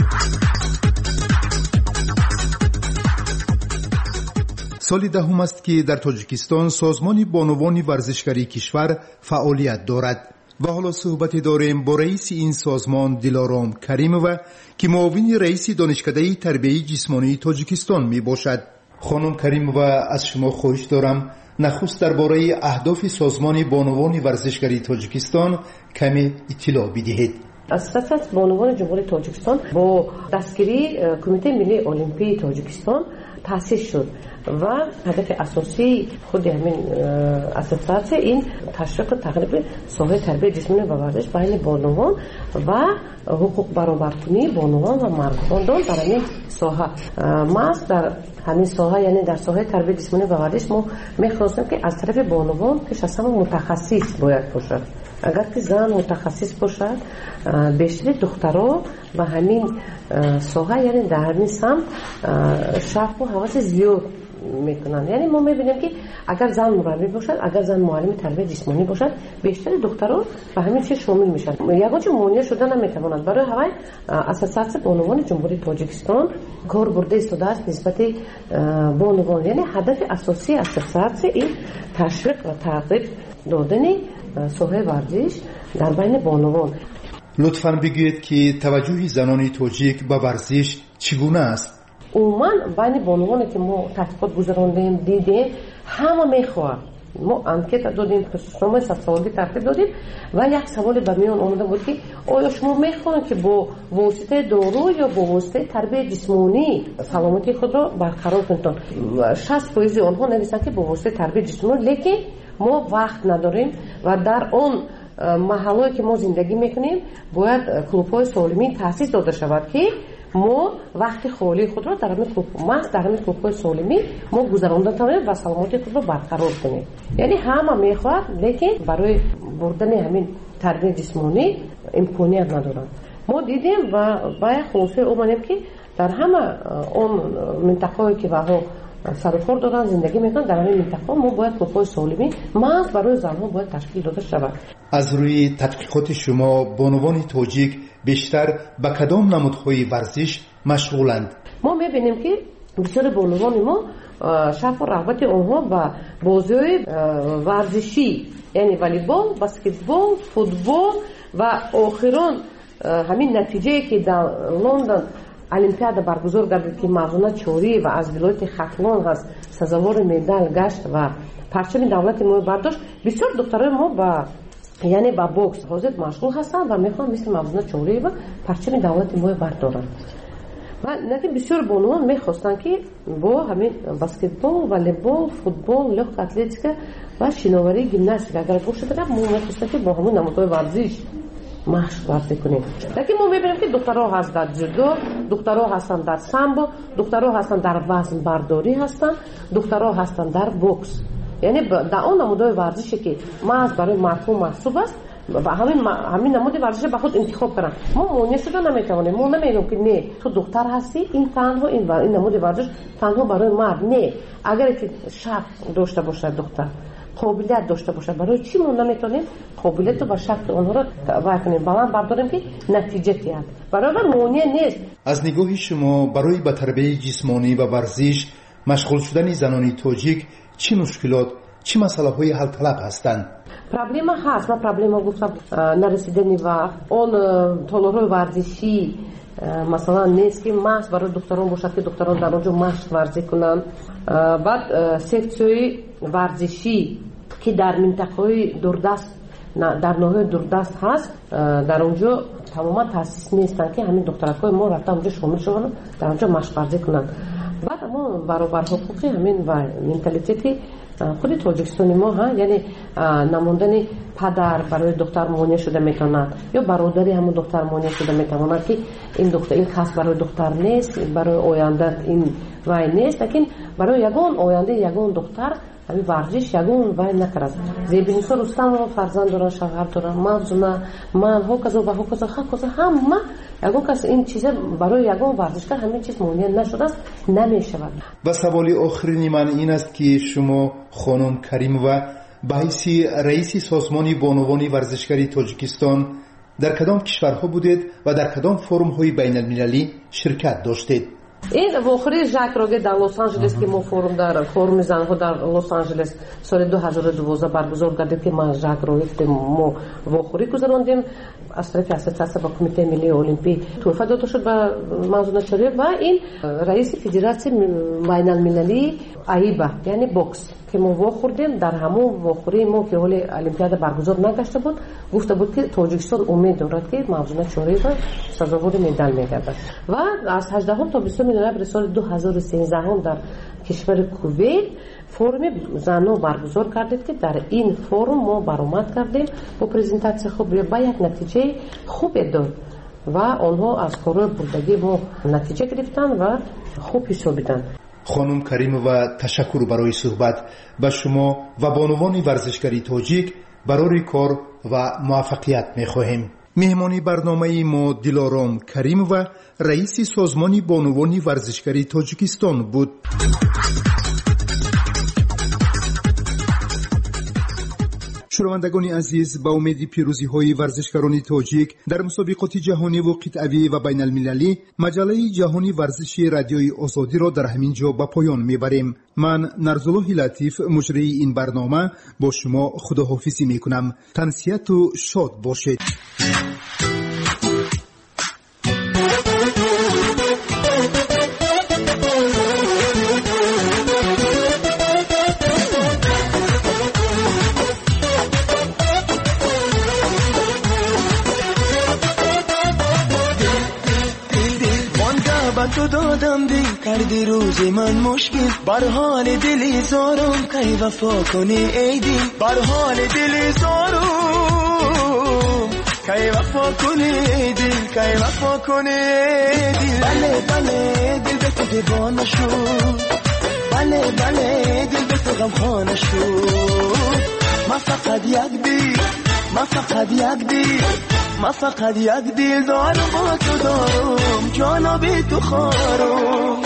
سال دهم است که در تاجیکستان سازمان بانوان ورزشکاری کشور فعالیت دارد و حالا صحبتی داریم با رئیس این سازمان دلارام کریمووا که معاون رئیس دانشکده تربیت جسمانی تاجیکستان می باشد. خانم کریمووا، از شما خواهش دارم نخست درباره اهداف سازمان بانوان ورزشکاری تاجیکستان کمی اطلاع بدهید.
اساساً بانوان جمهوری تاجیکستان با دستگیری کمیته ملی المپی تاجیکستان تأسیس شد و هدف اساسی خود همین اساسات این تشویق تقریبا ساحه تربیت جسمانی و ورزش بین بانوان و حقوق برابرکنی بانوان و مردان در همین ساحه. ما در همین ساحه یعنی در ساحه تربیت جسمانی و ورزش ما می‌خواستیم که از طرف بانوان پیش از همه متخصص باید باشد. اگر که زن متخصص باشد بیشتر دخترها و همین ساحه یعنی در همین سمت شوق و هوس زیاد میکنن. یعنی ما میبینیم که اگر زن مربی باشد، اگر زن معلم تربیت جسمانی باشد، بیشتر دخترها به همین چیز شامل میشن. یگانچه مانع شدن نمیتوانند. برای همین اساسات بانوان جمهوری تاجیکستان کاربرد ایستاده است نسبت بانوان. یعنی هدف اساسی اساسات این تشویق و ترغیب دادن ساحه ورزش در بین بانوان.
لطفاً بگویید که توجه زنان تاجیک به ورزش چگونه است؟
عموما بین بانوانی که ما تحقیقات گذراندیم دیدیم همه میخواد. ما انکت دادیم، شما سوالی تحقیق دادیم و یک سوال به میان آمده بود که آیا شما میخواهید که با واسطه دارو یا با واسطه تربیت جسمانی سلامتی خود را برقرار کنید؟ 60% آنها نوشتند که با واسطه تربیت جسمانی، لیکن ما وقت نداریم و در آن محلهایی که ما زندگی میکنیم باید کلوب‌های سالمی تأسیس داده شود که ما وقت خالی خود را در همین کلوب‌های سالمی ما گذراندن توانیم و سلامتی خود را برقرار کنیم. یعنی همه میخواد لیکن برای بردن همین تربیت جسمانی امکانیت ندارن. ما دیدیم و باید خلاصه اومدیم که در همه اون منطقه‌ای که بها سرکار دارن زندگی میکنن در همین منطقه ما باید کلوب‌های سالمی محض برای زنها باید تشکیل داده شود.
از روی تحقیقات شما بانوان تاجیک بیشتر به کدام نمودهای ورزش مشغولند؟
ما میبینیم که بسیار بانوان ما شوق و رغبت آنها به بازی‌های ورزشی یعنی والیبال، بسکتبال، فوتبال و آخران همین نتیجه که در لندن المپیاد برگزار گردید که موزونه چوری و از ولایت ختلان هست سزاوار مدال گشت و پرچم دولت ما برداشت. بسیار دخترای ما با یعنی با بوکس حاضر مشغول هستن و میخوان مثل موزونه چوری و پرچم دولت ما بردارن. و نتیجه بسیار بانوان میخواستن که با همین بسکتبال، والیبال، فوتبال، لخت اتلتیک و شناوری گیمناستیک اگر گوش بدن ما میخواستن که با همون نمودهای ورزش مشق ورزش کنیم. لیکن ما میبینیم که دخترها هست در جودو، دخترها هستن در سامبو، دخترها هستن در وزن برداری هستن، دخترها هستن در بوکس. یعنی در اون نمودهای ورزشی که محض برای مردم محسوب است و همین نمود ورزش به خود انتخاب کنن. ما مانع شده نمیتوانیم. ما نمیگیم که نه تو دختر هستی این تنها این نمود ورزش تنها برای مرد. نه، اگر که شرط داشته باشه دختر قابلیت داشته باشه برای چی ما نمیتونیم قابلیت و شرط اونها رو واکنیم بلند برداریم که نتیجه گیرد. برای مانع نیست.
از نگاه شما برای به تربیت جسمانی و ورزش مشغول شدن زنان تاجیک چه مشکلات چه مسائل حل طلب هستند؟
проблема ҳаст. ман проблема гуфтам нарасидани вақт. он толорҳои варзишӣ масалан нест ки маҳз барои духтарон бошад ки духтарон дар онҷо машқ варзӣ кунанд. баъд сексияи варзишӣ ки дар минтақаҳои дурдаст дар ноҳияи дурдаст ҳаст, дар онҷо тамоман таъсис нестанд ки ҳамин духтаракҳои мо рафта онҷо шомил шаванд, дар онҷо машқ варзӣ кунанд. баъд аммо баробарҳуқуқи ҳамин ва менталитети худи тоҷикистони мо яъне намондани падар барои духтар монеъ шуда метавонад ё бародари ҳамон духтар монеъ шуда метавонад ки ин кас барои духтар нест, барои оянда ин вай нест, лекин барои ягон ояндаи ягон духтар ҳамин варзиш ягон вай накард. Зебиниса Рустамова фарзанд дорад, шавҳар дорад, Мавзуна, ман ҳоказо ва ҳоказо ҳама ягон кас ин чиза барои ягон варзишгар ҳамин чиз монеъ нашудааст, намешавад.
ва саволи охирини ман ин аст ки шумо хонум Каримова ба ҳайси раиси созмони бонувони варзишгари Тоҷикистон дар кадом кишварҳо будед ва дар кадом форумҳои байналмилалӣ ширкат доштед?
ин вохӯри Жак Роге дар Лос-Анҷелес ки мо форуми занҳо дар Лос-Анҷелес соли 2012 баргузор гардид ки ман Жак Роге мо вохӯрӣ гузарондем аз тарафи ассотсиатсия ба Кумитаи миллии олимпӣ тӯҳфа дода шуд ба Мавзуна Чориев ва ин раиси федератсияи байналмилалии АИБА яъне бокс ки мо вохӯрдем. дар ҳамон вохӯрии мо ки ҳоли олимпиада баргузор нагашта буд, гуфта буд ки Тоҷикистон умед дорад ки Мавзуна Чориева сазовори медал мегардад. ва аз 18 то 20 ноябри соли 2013 дар кишвари Кувейт форуми занҳо баргузор кардед ки дар ин форум мо баромад кардем бо презентатсия хуб ба як натиҷаи хубе дод ва онҳо аз корои бурдагӣ мо натиҷа гирифтанд ва хуб ҳисобиданд.
خانم کریمова تشکر برای صحبت. به شما و بانوان ورزشگری تاجیک برای کار و موفقیت می‌خواهیم. مهمانی برنامه ما دلارام کریمova رئیس سازمان بانوان ورزشگری تاجیکستان بود. شنوندگان عزیز، با امید پیروزی های ورزشکاران تاجیک در مسابقات جهانی و قطعی و بین المللی، مجله جهانی ورزشی رادیوی آزادی را در همین جا به پایان میبریم. من نرزالله لطیف مجری این برنامه با شما خداحافظی میکنم. تنسیت و شاد باشید.
تو دادم دل کردی روز من مشکل، بر حال دلی زارم کی وفا کنی ای دل، بر حال دلی زارم کی وفا کنی ای دل، کی وفا کنی ای دل. بله بله دل به تو دیوانه شد، بله بله دل به تو غمخانه شد. ما فقط یک دل، ما فقط یک دل، ما فقط یک دل دارم با تو دارم، جانا بی تو خارم.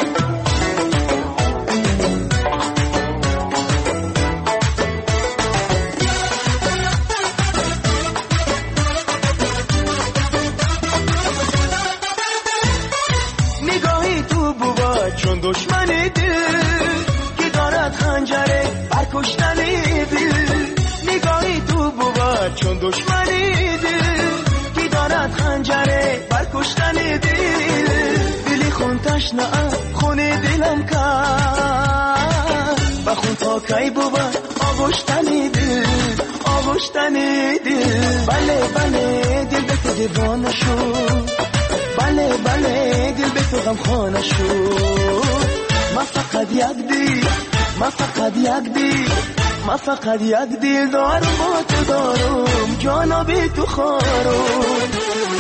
نگاهی تو بود چون دشمنی دل که دارد خنجره بر کشتنی دل. نگاهی تو بود چون دشمنی دل که دارد خنجره بر کشتنی دل. دلی خون تشنه خون دلم کرد و خون تا کی بود آغشتنی دل، آغشتنی دل. بله بله دل به تو دیوانه شد، بله بله دل به تو غمخانه شد. ما فقط یک دل، ما فقط یک دل، ما فقط یک دل دارم با تو دارم، جانا بی تو خارم.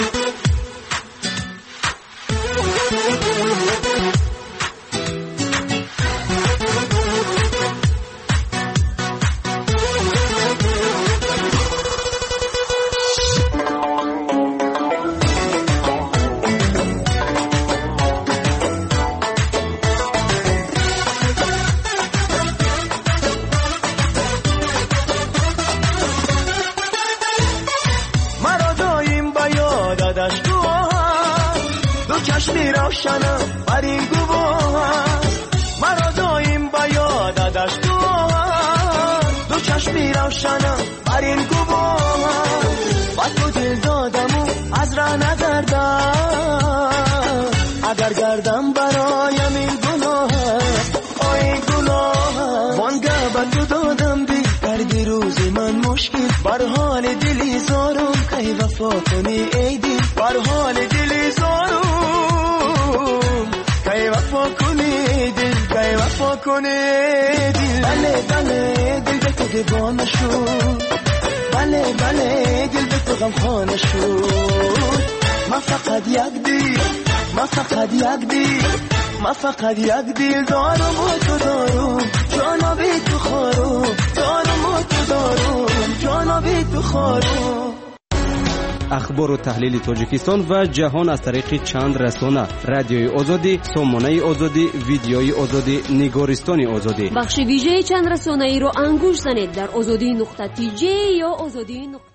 چشمی روشنم بر این گواه، مرا دایم با یاد داشت تو بر حال دلی زارم کی وفا کنی ای دل بر حال دلی زارم کی وفا کنی دل کی وفا کنی دل بله بله دل به تو دیوانه شد بله بله دل به تو غمخانه شد من فقط یک دل من فقط یک دل من فقط یک دل دارم و تو دارم جانا بی تو خارم دارم و تو دارم جانا بی تو خارم.
اخبار و تحلیل تاجیکستان و جهان از طریق چند رسانه: رادیوی آزادی، سامانه آزادی، ویدیوی آزادی، نگارستان آزادی.
بخش ویژه چند رسانه‌ای رو انگوش زنید در azadi.tj یا azadi.